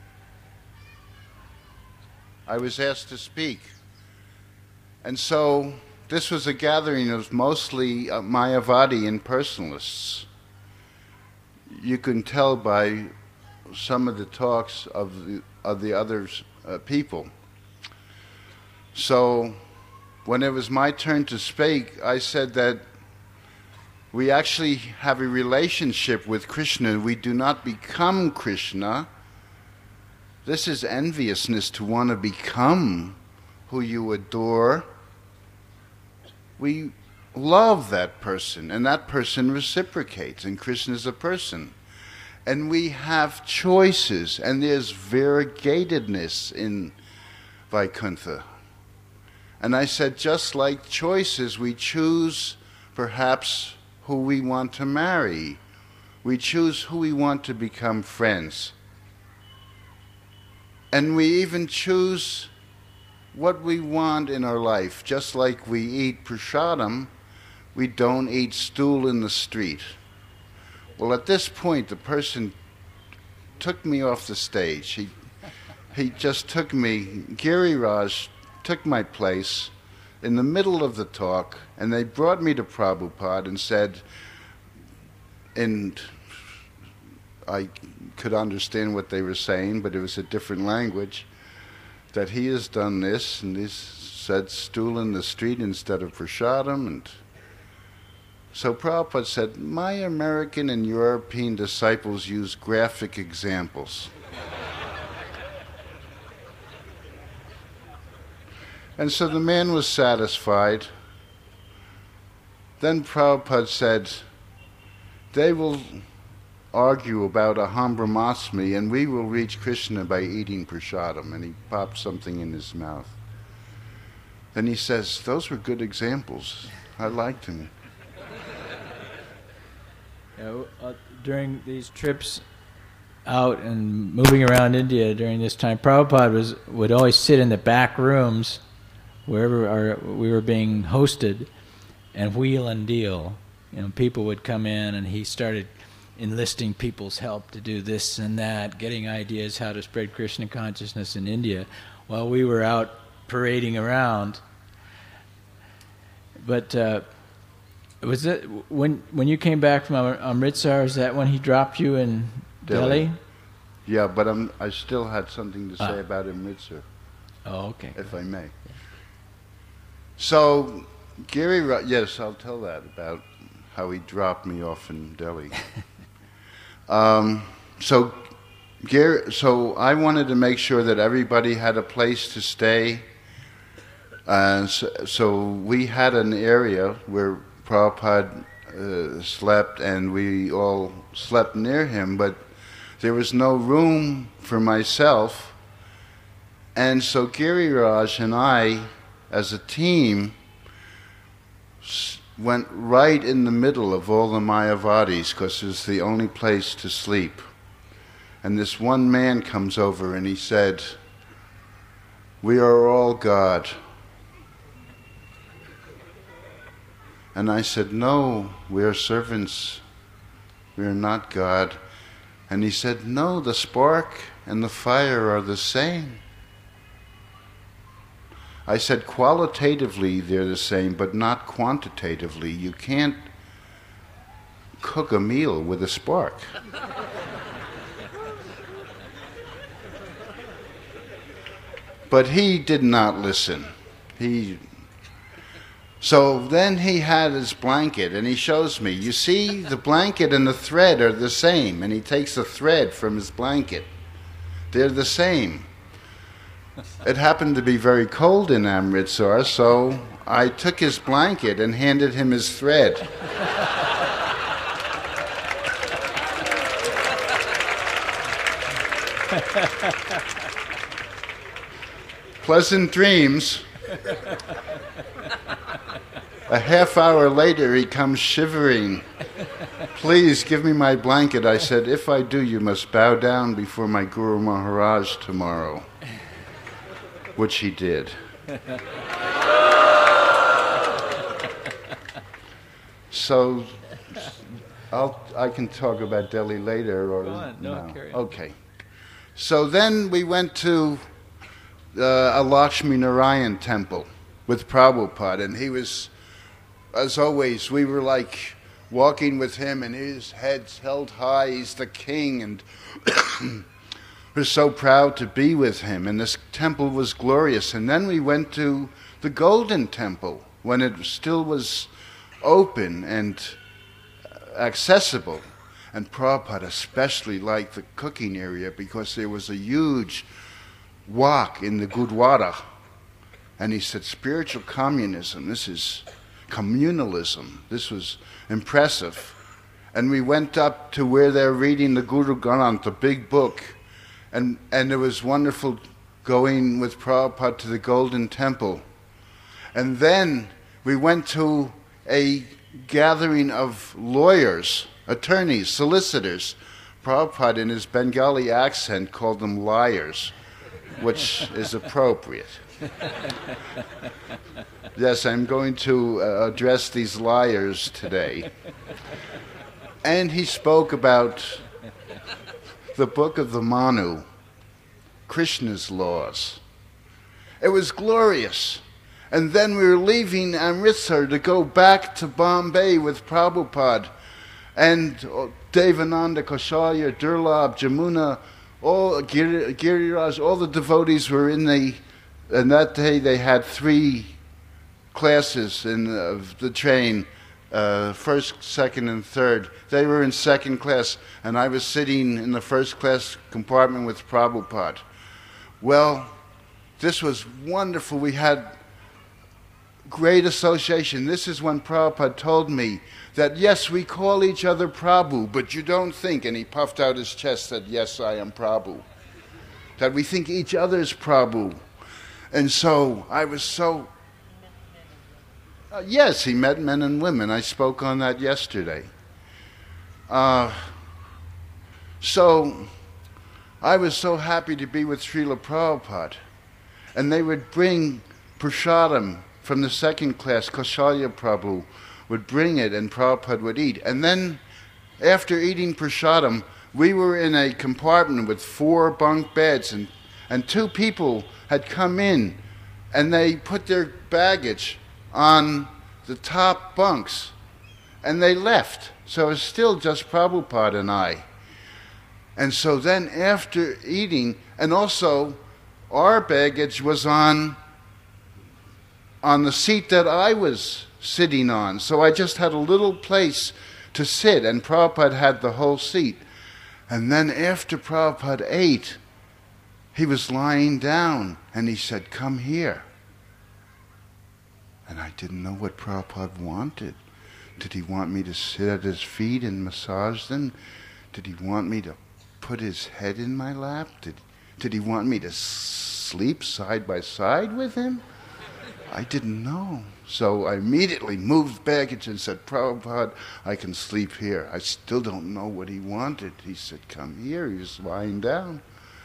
And so this was a gathering of mostly Mayavadi impersonalists. You can tell by some of the talks of the other people. So when it was my turn to speak, I said that We actually have a relationship with Krishna. We do not become Krishna. This is enviousness, to want to become who you adore. We love that person, and that person reciprocates, and Krishna is a person. And we have choices, and there's variegatedness in Vaikuntha. And I said, just like choices, we choose perhaps who we want to marry. We choose who we want to become friends. And we even choose what we want in our life. Just like we eat prasadam, we don't eat stool in the street. Well, at this point, the person took me off the stage. He just took me, Giriraj took my place in the middle of the talk, and they brought me to Prabhupada and said, and I could understand what they were saying, but it was a different language, that he has done this, and he said stool in the street instead of prasadam. And so Prabhupada said, my American and European disciples use graphic examples. And so the man was satisfied. Then Prabhupada said, they will argue about Aham Brahmasmi, and we will reach Krishna by eating prasadam. And he popped something in his mouth. Then he says, those were good examples. I liked him. During these trips out and moving around India during this time, Prabhupada would always sit in the back rooms wherever we were being hosted and wheel and deal. People would come in, and he started enlisting people's help to do this and that, getting ideas how to spread Krishna consciousness in India while we were out parading around. But was that when you came back from Amritsar? Is that when he dropped you in Delhi? Yeah, but I still had something to say about Amritsar. Oh, okay. If I may. So, Giriraj, yes, I'll tell that about how he dropped me off in Delhi. So I wanted to make sure that everybody had a place to stay. So we had an area where Prabhupada slept, and we all slept near him, but there was no room for myself. And so Giriraj and I, as a team, went right in the middle of all the Mayavadis, because it was the only place to sleep. And this one man comes over and he said, we are all God. And I said, no, we are servants. We are not God. And he said, no, the spark and the fire are the same. I said, qualitatively they're the same, but not quantitatively. You can't cook a meal with a spark. But he did not listen. So then he had his blanket, and he shows me, you see, the blanket and the thread are the same. And he takes a thread from his blanket. They're the same. It happened to be very cold in Amritsar, so I took his blanket and handed him his thread. Pleasant dreams. A half hour later, he comes shivering. Please give me my blanket. I said, if I do, you must bow down before my Guru Maharaj tomorrow. Which he did. So, I can talk about Delhi later, or go on. No, carry on. Okay. So then we went to a Lakshmi Narayan temple with Prabhupada, and he was, as always, we were like walking with him, and his head's held high. He's the king, and we're so proud to be with him, and this temple was glorious. And then we went to the Golden Temple when it still was open, and accessible. And Prabhupada especially liked the cooking area because there was a huge wok in the Gurdwara. And he said, spiritual communism, this is communalism. This was impressive. And we went up to where they're reading the Guru Granth, the big book. And it was wonderful going with Prabhupada to the Golden Temple. And then we went to a gathering of lawyers, attorneys, solicitors. Prabhupada, in his Bengali accent, called them liars, which is appropriate. Yes, I'm going to address these liars today. And he spoke about the book of the Manu, Krishna's laws. It was glorious. And then we were leaving Amritsar to go back to Bombay with Prabhupada. And Devananda, Kaushalya, Durlabh, Jamuna, all Giriraj, all the devotees were in the... And that day they had 3 classes in the train, first, second, and third. They were in second class, and I was sitting in the first class compartment with Prabhupada. Well, this was wonderful. We had great association. This is when Prabhupada told me that, yes, we call each other Prabhu, but you don't think, and he puffed out his chest, said, yes, I am Prabhu. That we think each other's Prabhu. And so I was so... yes, he met men and women. I spoke on that yesterday. So I was so happy to be with Srila Prabhupada. And they would bring prasadam from the second class. Kaushalya Prabhu would bring it and Prabhupada would eat. And then after eating prasadam, we were in a compartment with 4 bunk beds, and 2 people had come in and they put their baggage on the top bunks and they left. So it was still just Prabhupada and I. And so then after eating, and also our baggage was on the seat that I was sitting on. So I just had a little place to sit, and Prabhupada had the whole seat. And then after Prabhupada ate, he was lying down, and he said, come here. And I didn't know what Prabhupada wanted. Did he want me to sit at his feet and massage them? Did he want me to put his head in my lap? Did he want me to sleep side by side with him? I didn't know. So I immediately moved baggage and said, Prabhupada, I can sleep here. I still don't know what he wanted. He said, come here. He was lying down.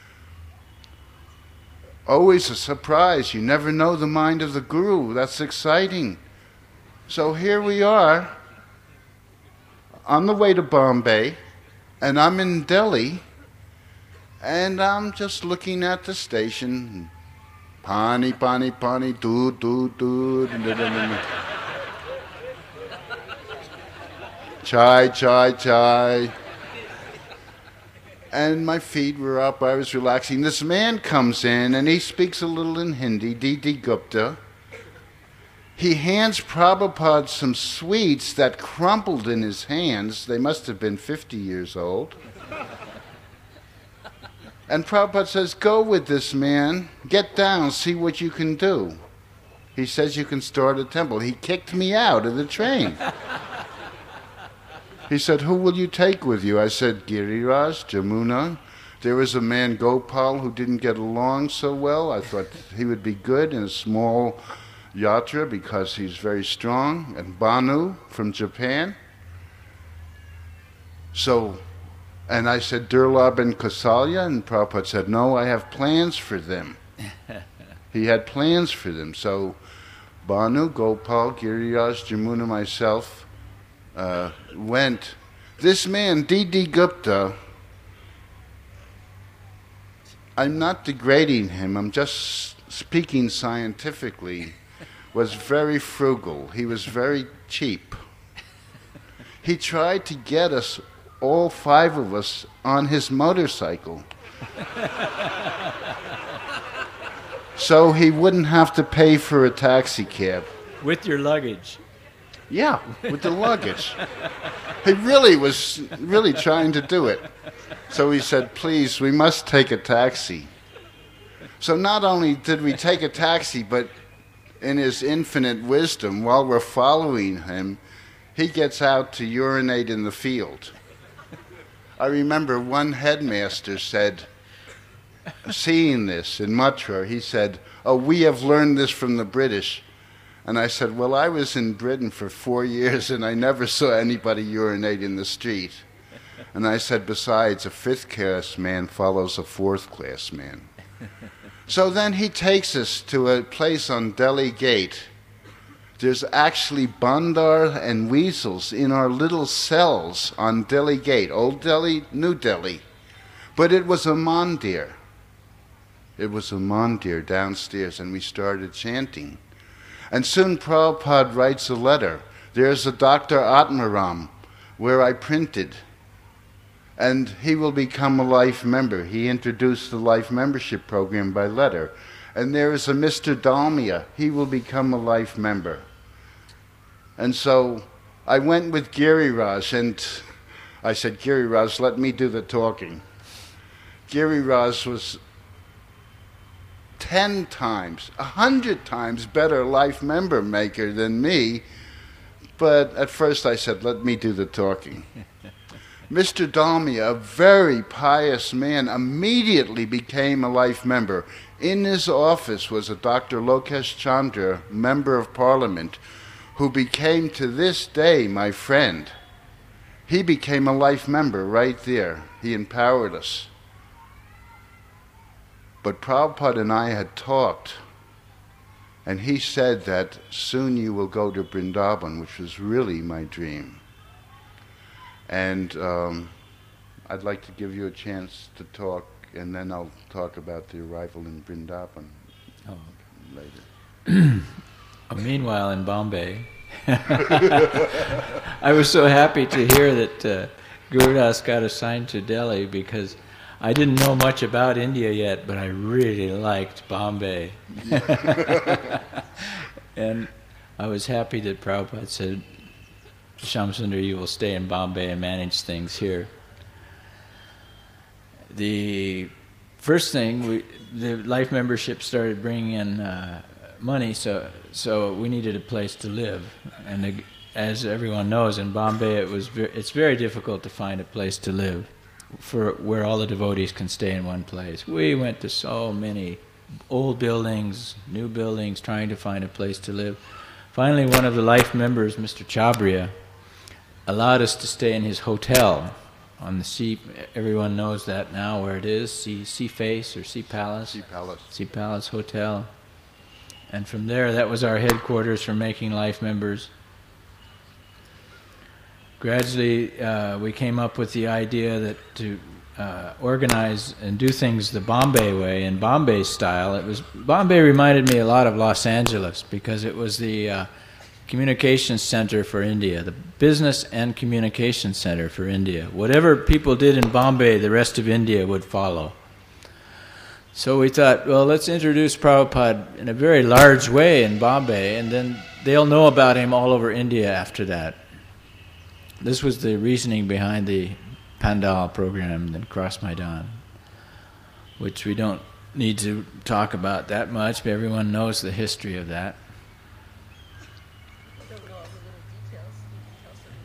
Always a surprise. You never know the mind of the Guru. That's exciting. So here we are on the way to Bombay, and I'm in Delhi, and I'm just looking at the station. Pani, pani, pani, dood, dood, dood. Chai, chai, chai. And my feet were up, I was relaxing. This man comes in, and he speaks a little in Hindi, D.D. Gupta. He hands Prabhupada some sweets that crumpled in his hands. They must have been 50 years old. And Prabhupada says, go with this man, get down, see what you can do. He says you can start a temple. He kicked me out of the train. He said, who will you take with you? I said, Giriraj, Jamuna. There was a man, Gopal, who didn't get along so well. I thought he would be good in a small yatra because he's very strong. And Banu from Japan. So, and I said, Durlabh and Kausalya. And Prabhupada said, no, I have plans for them. He had plans for them. So Banu, Gopal, Giriraj, Jamuna, myself, went. This man, D.D. Gupta, I'm not degrading him, I'm just speaking scientifically, was very frugal. He was very cheap. He tried to get us, all 5 of us, on his motorcycle. So he wouldn't have to pay for a taxi cab. With your luggage. Yeah, with the luggage. He really was really trying to do it. So he said, please, we must take a taxi. So not only did we take a taxi, but in his infinite wisdom, while we're following him, he gets out to urinate in the field. I remember one headmaster said, seeing this in Mathura, he said, oh, we have learned this from the British. And I said, well, I was in Britain for 4 years and I never saw anybody urinate in the street. And I said, besides, a fifth-class man follows a fourth-class man. So then he takes us to a place on Delhi Gate. There's actually bandar and weasels in our little cells on Delhi Gate, Old Delhi, New Delhi. But it was a mandir. It was a mandir downstairs, and we started chanting. And soon Prabhupada writes a letter. There's a Dr. Atmaram, where I printed. And he will become a life member. He introduced the life membership program by letter. And there is a Mr. Dalmia. He will become a life member. And so I went with Giriraj, and I said, Giriraj, let me do the talking. Giriraj was 10 times, 100 times better life member maker than me, but at first I said, let me do the talking. Mr. Dalmia, a very pious man, immediately became a life member. In his office was a Dr. Lokesh Chandra, member of parliament, who became to this day my friend. He became a life member right there. He empowered us. But Prabhupada and I had talked, and he said that soon you will go to Vrindavan, which was really my dream. And I'd like to give you a chance to talk, and then I'll talk about the arrival in Vrindavan later. Meanwhile, in Bombay, I was so happy to hear that Gurudas got assigned to Delhi, because I didn't know much about India yet, but I really liked Bombay. And I was happy that Prabhupada said, Shamsundar, you will stay in Bombay and manage things here. The first thing, the life membership started bringing in money, so we needed a place to live. And as everyone knows, in Bombay it's very difficult to find a place to live for where all the devotees can stay in one place. We went to so many old buildings, new buildings, trying to find a place to live. Finally, one of the life members, Mr. Chabria, allowed us to stay in his hotel on the sea. Everyone knows that now where it is, Sea Face or Sea Palace. Sea Palace. Sea Palace Hotel. And from there, that was our headquarters for making life members. Gradually, we came up with the idea that to organize and do things the Bombay way, in Bombay style. Bombay reminded me a lot of Los Angeles, because it was the communications center for India, the business and communication center for India. Whatever people did in Bombay, the rest of India would follow. So we thought, well, let's introduce Prabhupada in a very large way in Bombay, and then they'll know about him all over India after that. This was the reasoning behind the Pandal program, the Cross Maidan, which we don't need to talk about that much, but everyone knows the history of that. I don't know all the little details. You can tell some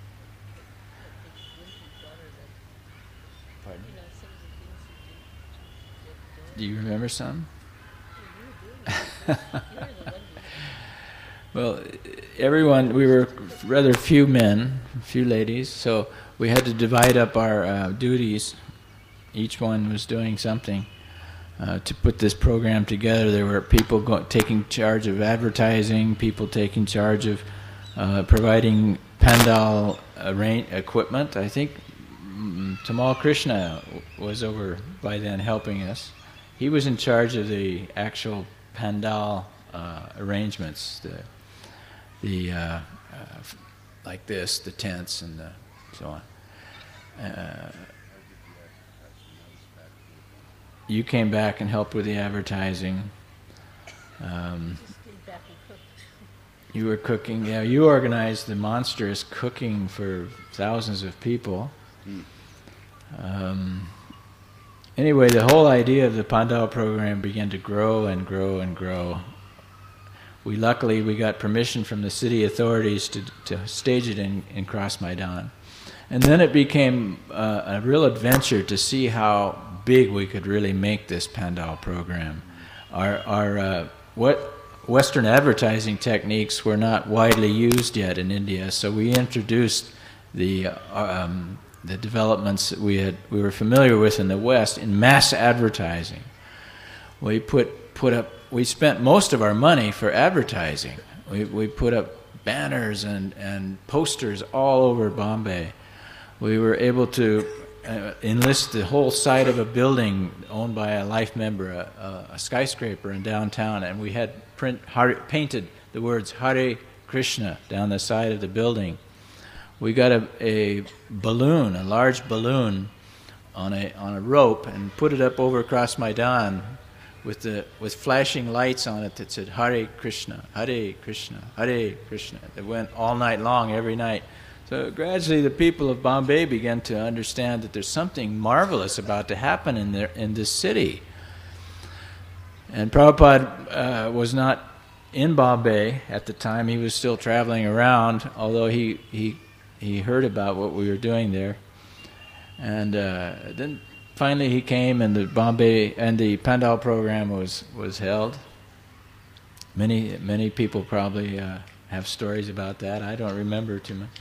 Pardon? you know, some of the things you did. Do you remember some? You were the one who Well, everyone, we were rather few men, few ladies, so we had to divide up our duties. Each one was doing something to put this program together. There were people taking charge of advertising, people taking charge of providing Pandal equipment. I think Tamal Krishna was over by then helping us. He was in charge of the actual Pandal arrangements, like this, the tents and so on. You came back and helped with the advertising. stayed back and cooked. You were cooking. Yeah, you organized the monstrous cooking for thousands of people. Anyway, the whole idea of the Pandal program began to grow and grow and grow. Luckily we got permission from the city authorities to stage it in Cross Maidan. And then it became a real adventure to see how big we could really make this Pandal program. Our Western advertising techniques were not widely used yet in India, so we introduced the developments that we were familiar with in the West in mass advertising. We we spent most of our money for advertising. We put up banners and posters all over Bombay. We were able to enlist the whole side of a building owned by a life member, a skyscraper in downtown, and we had painted the words Hare Krishna down the side of the building. We got a balloon, a large balloon, on a rope, and put it up over Cross Maidan with flashing lights on it that said Hare Krishna, Hare Krishna, Hare Krishna. It went all night long, every night. So gradually the people of Bombay began to understand that there's something marvelous about to happen in this city. And Prabhupada was not in Bombay at the time. He was still traveling around, although he heard about what we were doing there. And then finally he came, and the Bombay and the Pandal program was held. Many people probably have stories about that. I don't remember too much.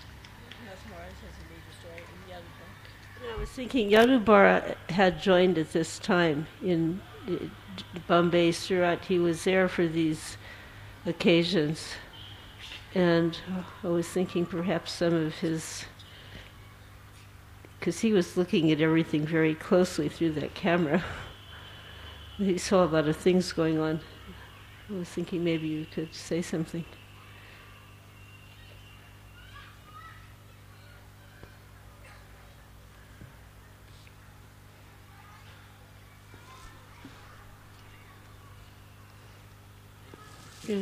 I was thinking Yadubara had joined at this time in Bombay, Surat. He was there for these occasions. And I was thinking perhaps some of his, because he was looking at everything very closely through that camera. He saw a lot of things going on. I was thinking maybe you could say something. Yeah.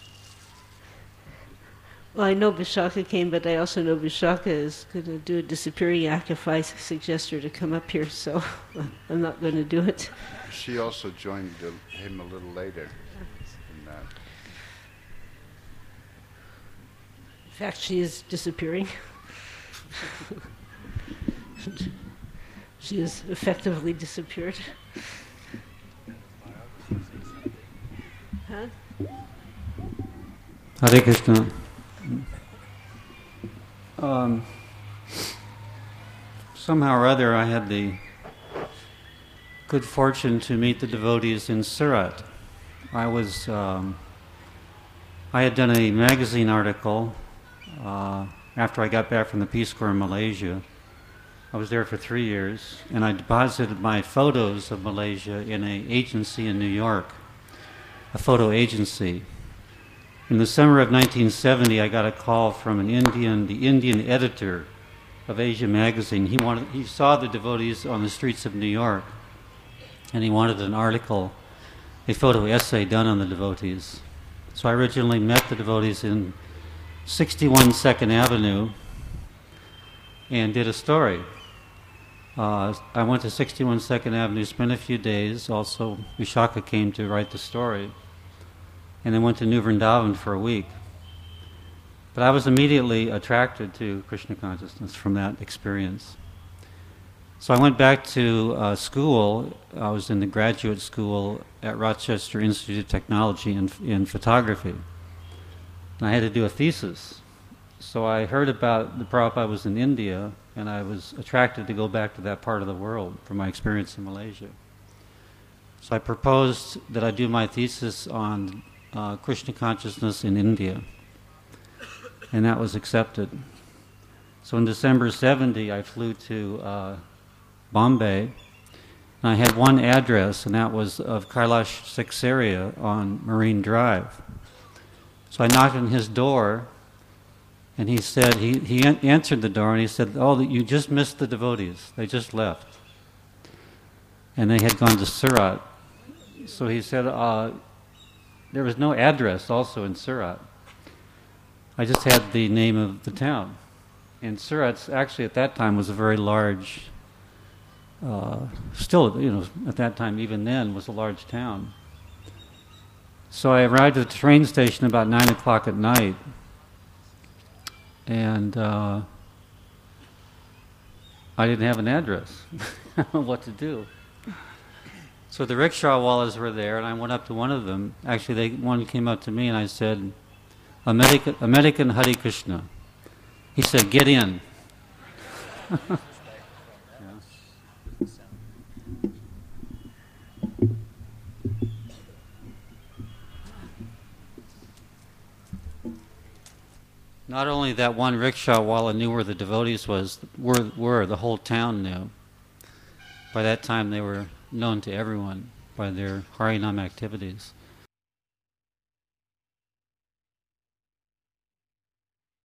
Well, I know Vishaka came, but I also know Vishaka is going to do a disappearing act if I suggest her to come up here, so I'm not going to do it. She also joined him a little later. In fact, she is disappearing. She has effectively disappeared. Huh? Hare Krishna. Somehow or other, I had the good fortune to meet the devotees in Surat. I had done a magazine article after I got back from the Peace Corps in Malaysia. I was there for 3 years, and I deposited my photos of Malaysia in an agency in New York, a photo agency. In the summer of 1970, I got a call from the Indian editor of Asia Magazine. He saw the devotees on the streets of New York, and he wanted an article, a photo essay done on the devotees. So I originally met the devotees in 61 2nd Avenue and did a story. I went to 61 2nd Avenue, spent a few days. Also, Vishaka came to write the story. And then went to New Vrindavan for a week. But I was immediately attracted to Krishna consciousness from that experience. So I went back to school. I was in the graduate school at Rochester Institute of Technology in photography. And I had to do a thesis. So I heard about the Prabhupada was in India, and I was attracted to go back to that part of the world from my experience in Malaysia. So I proposed that I do my thesis on Krishna consciousness in India, and that was accepted. So in December 70, I flew to Bombay, and I had one address, and that was of Kailash Saksariya on Marine Drive. So I knocked on his door, and he said, he answered the door, and he said, "Oh, you just missed the devotees. They just left." And they had gone to Surat. So he said, there was no address also in Surat. I just had the name of the town. And Surat actually at that time was a very large, still, at that time, even then, was a large town. So I arrived at the train station about 9 o'clock at night, and I didn't have an address. I don't know what to do. So the rickshaw wallahs were there, and I went up to one of them. Actually, one came up to me, and I said, American Hare Krishna. He said, get in. Not only that one rickshaw wallah knew where the devotees were, the whole town knew. By that time they were known to everyone by their Harinam activities.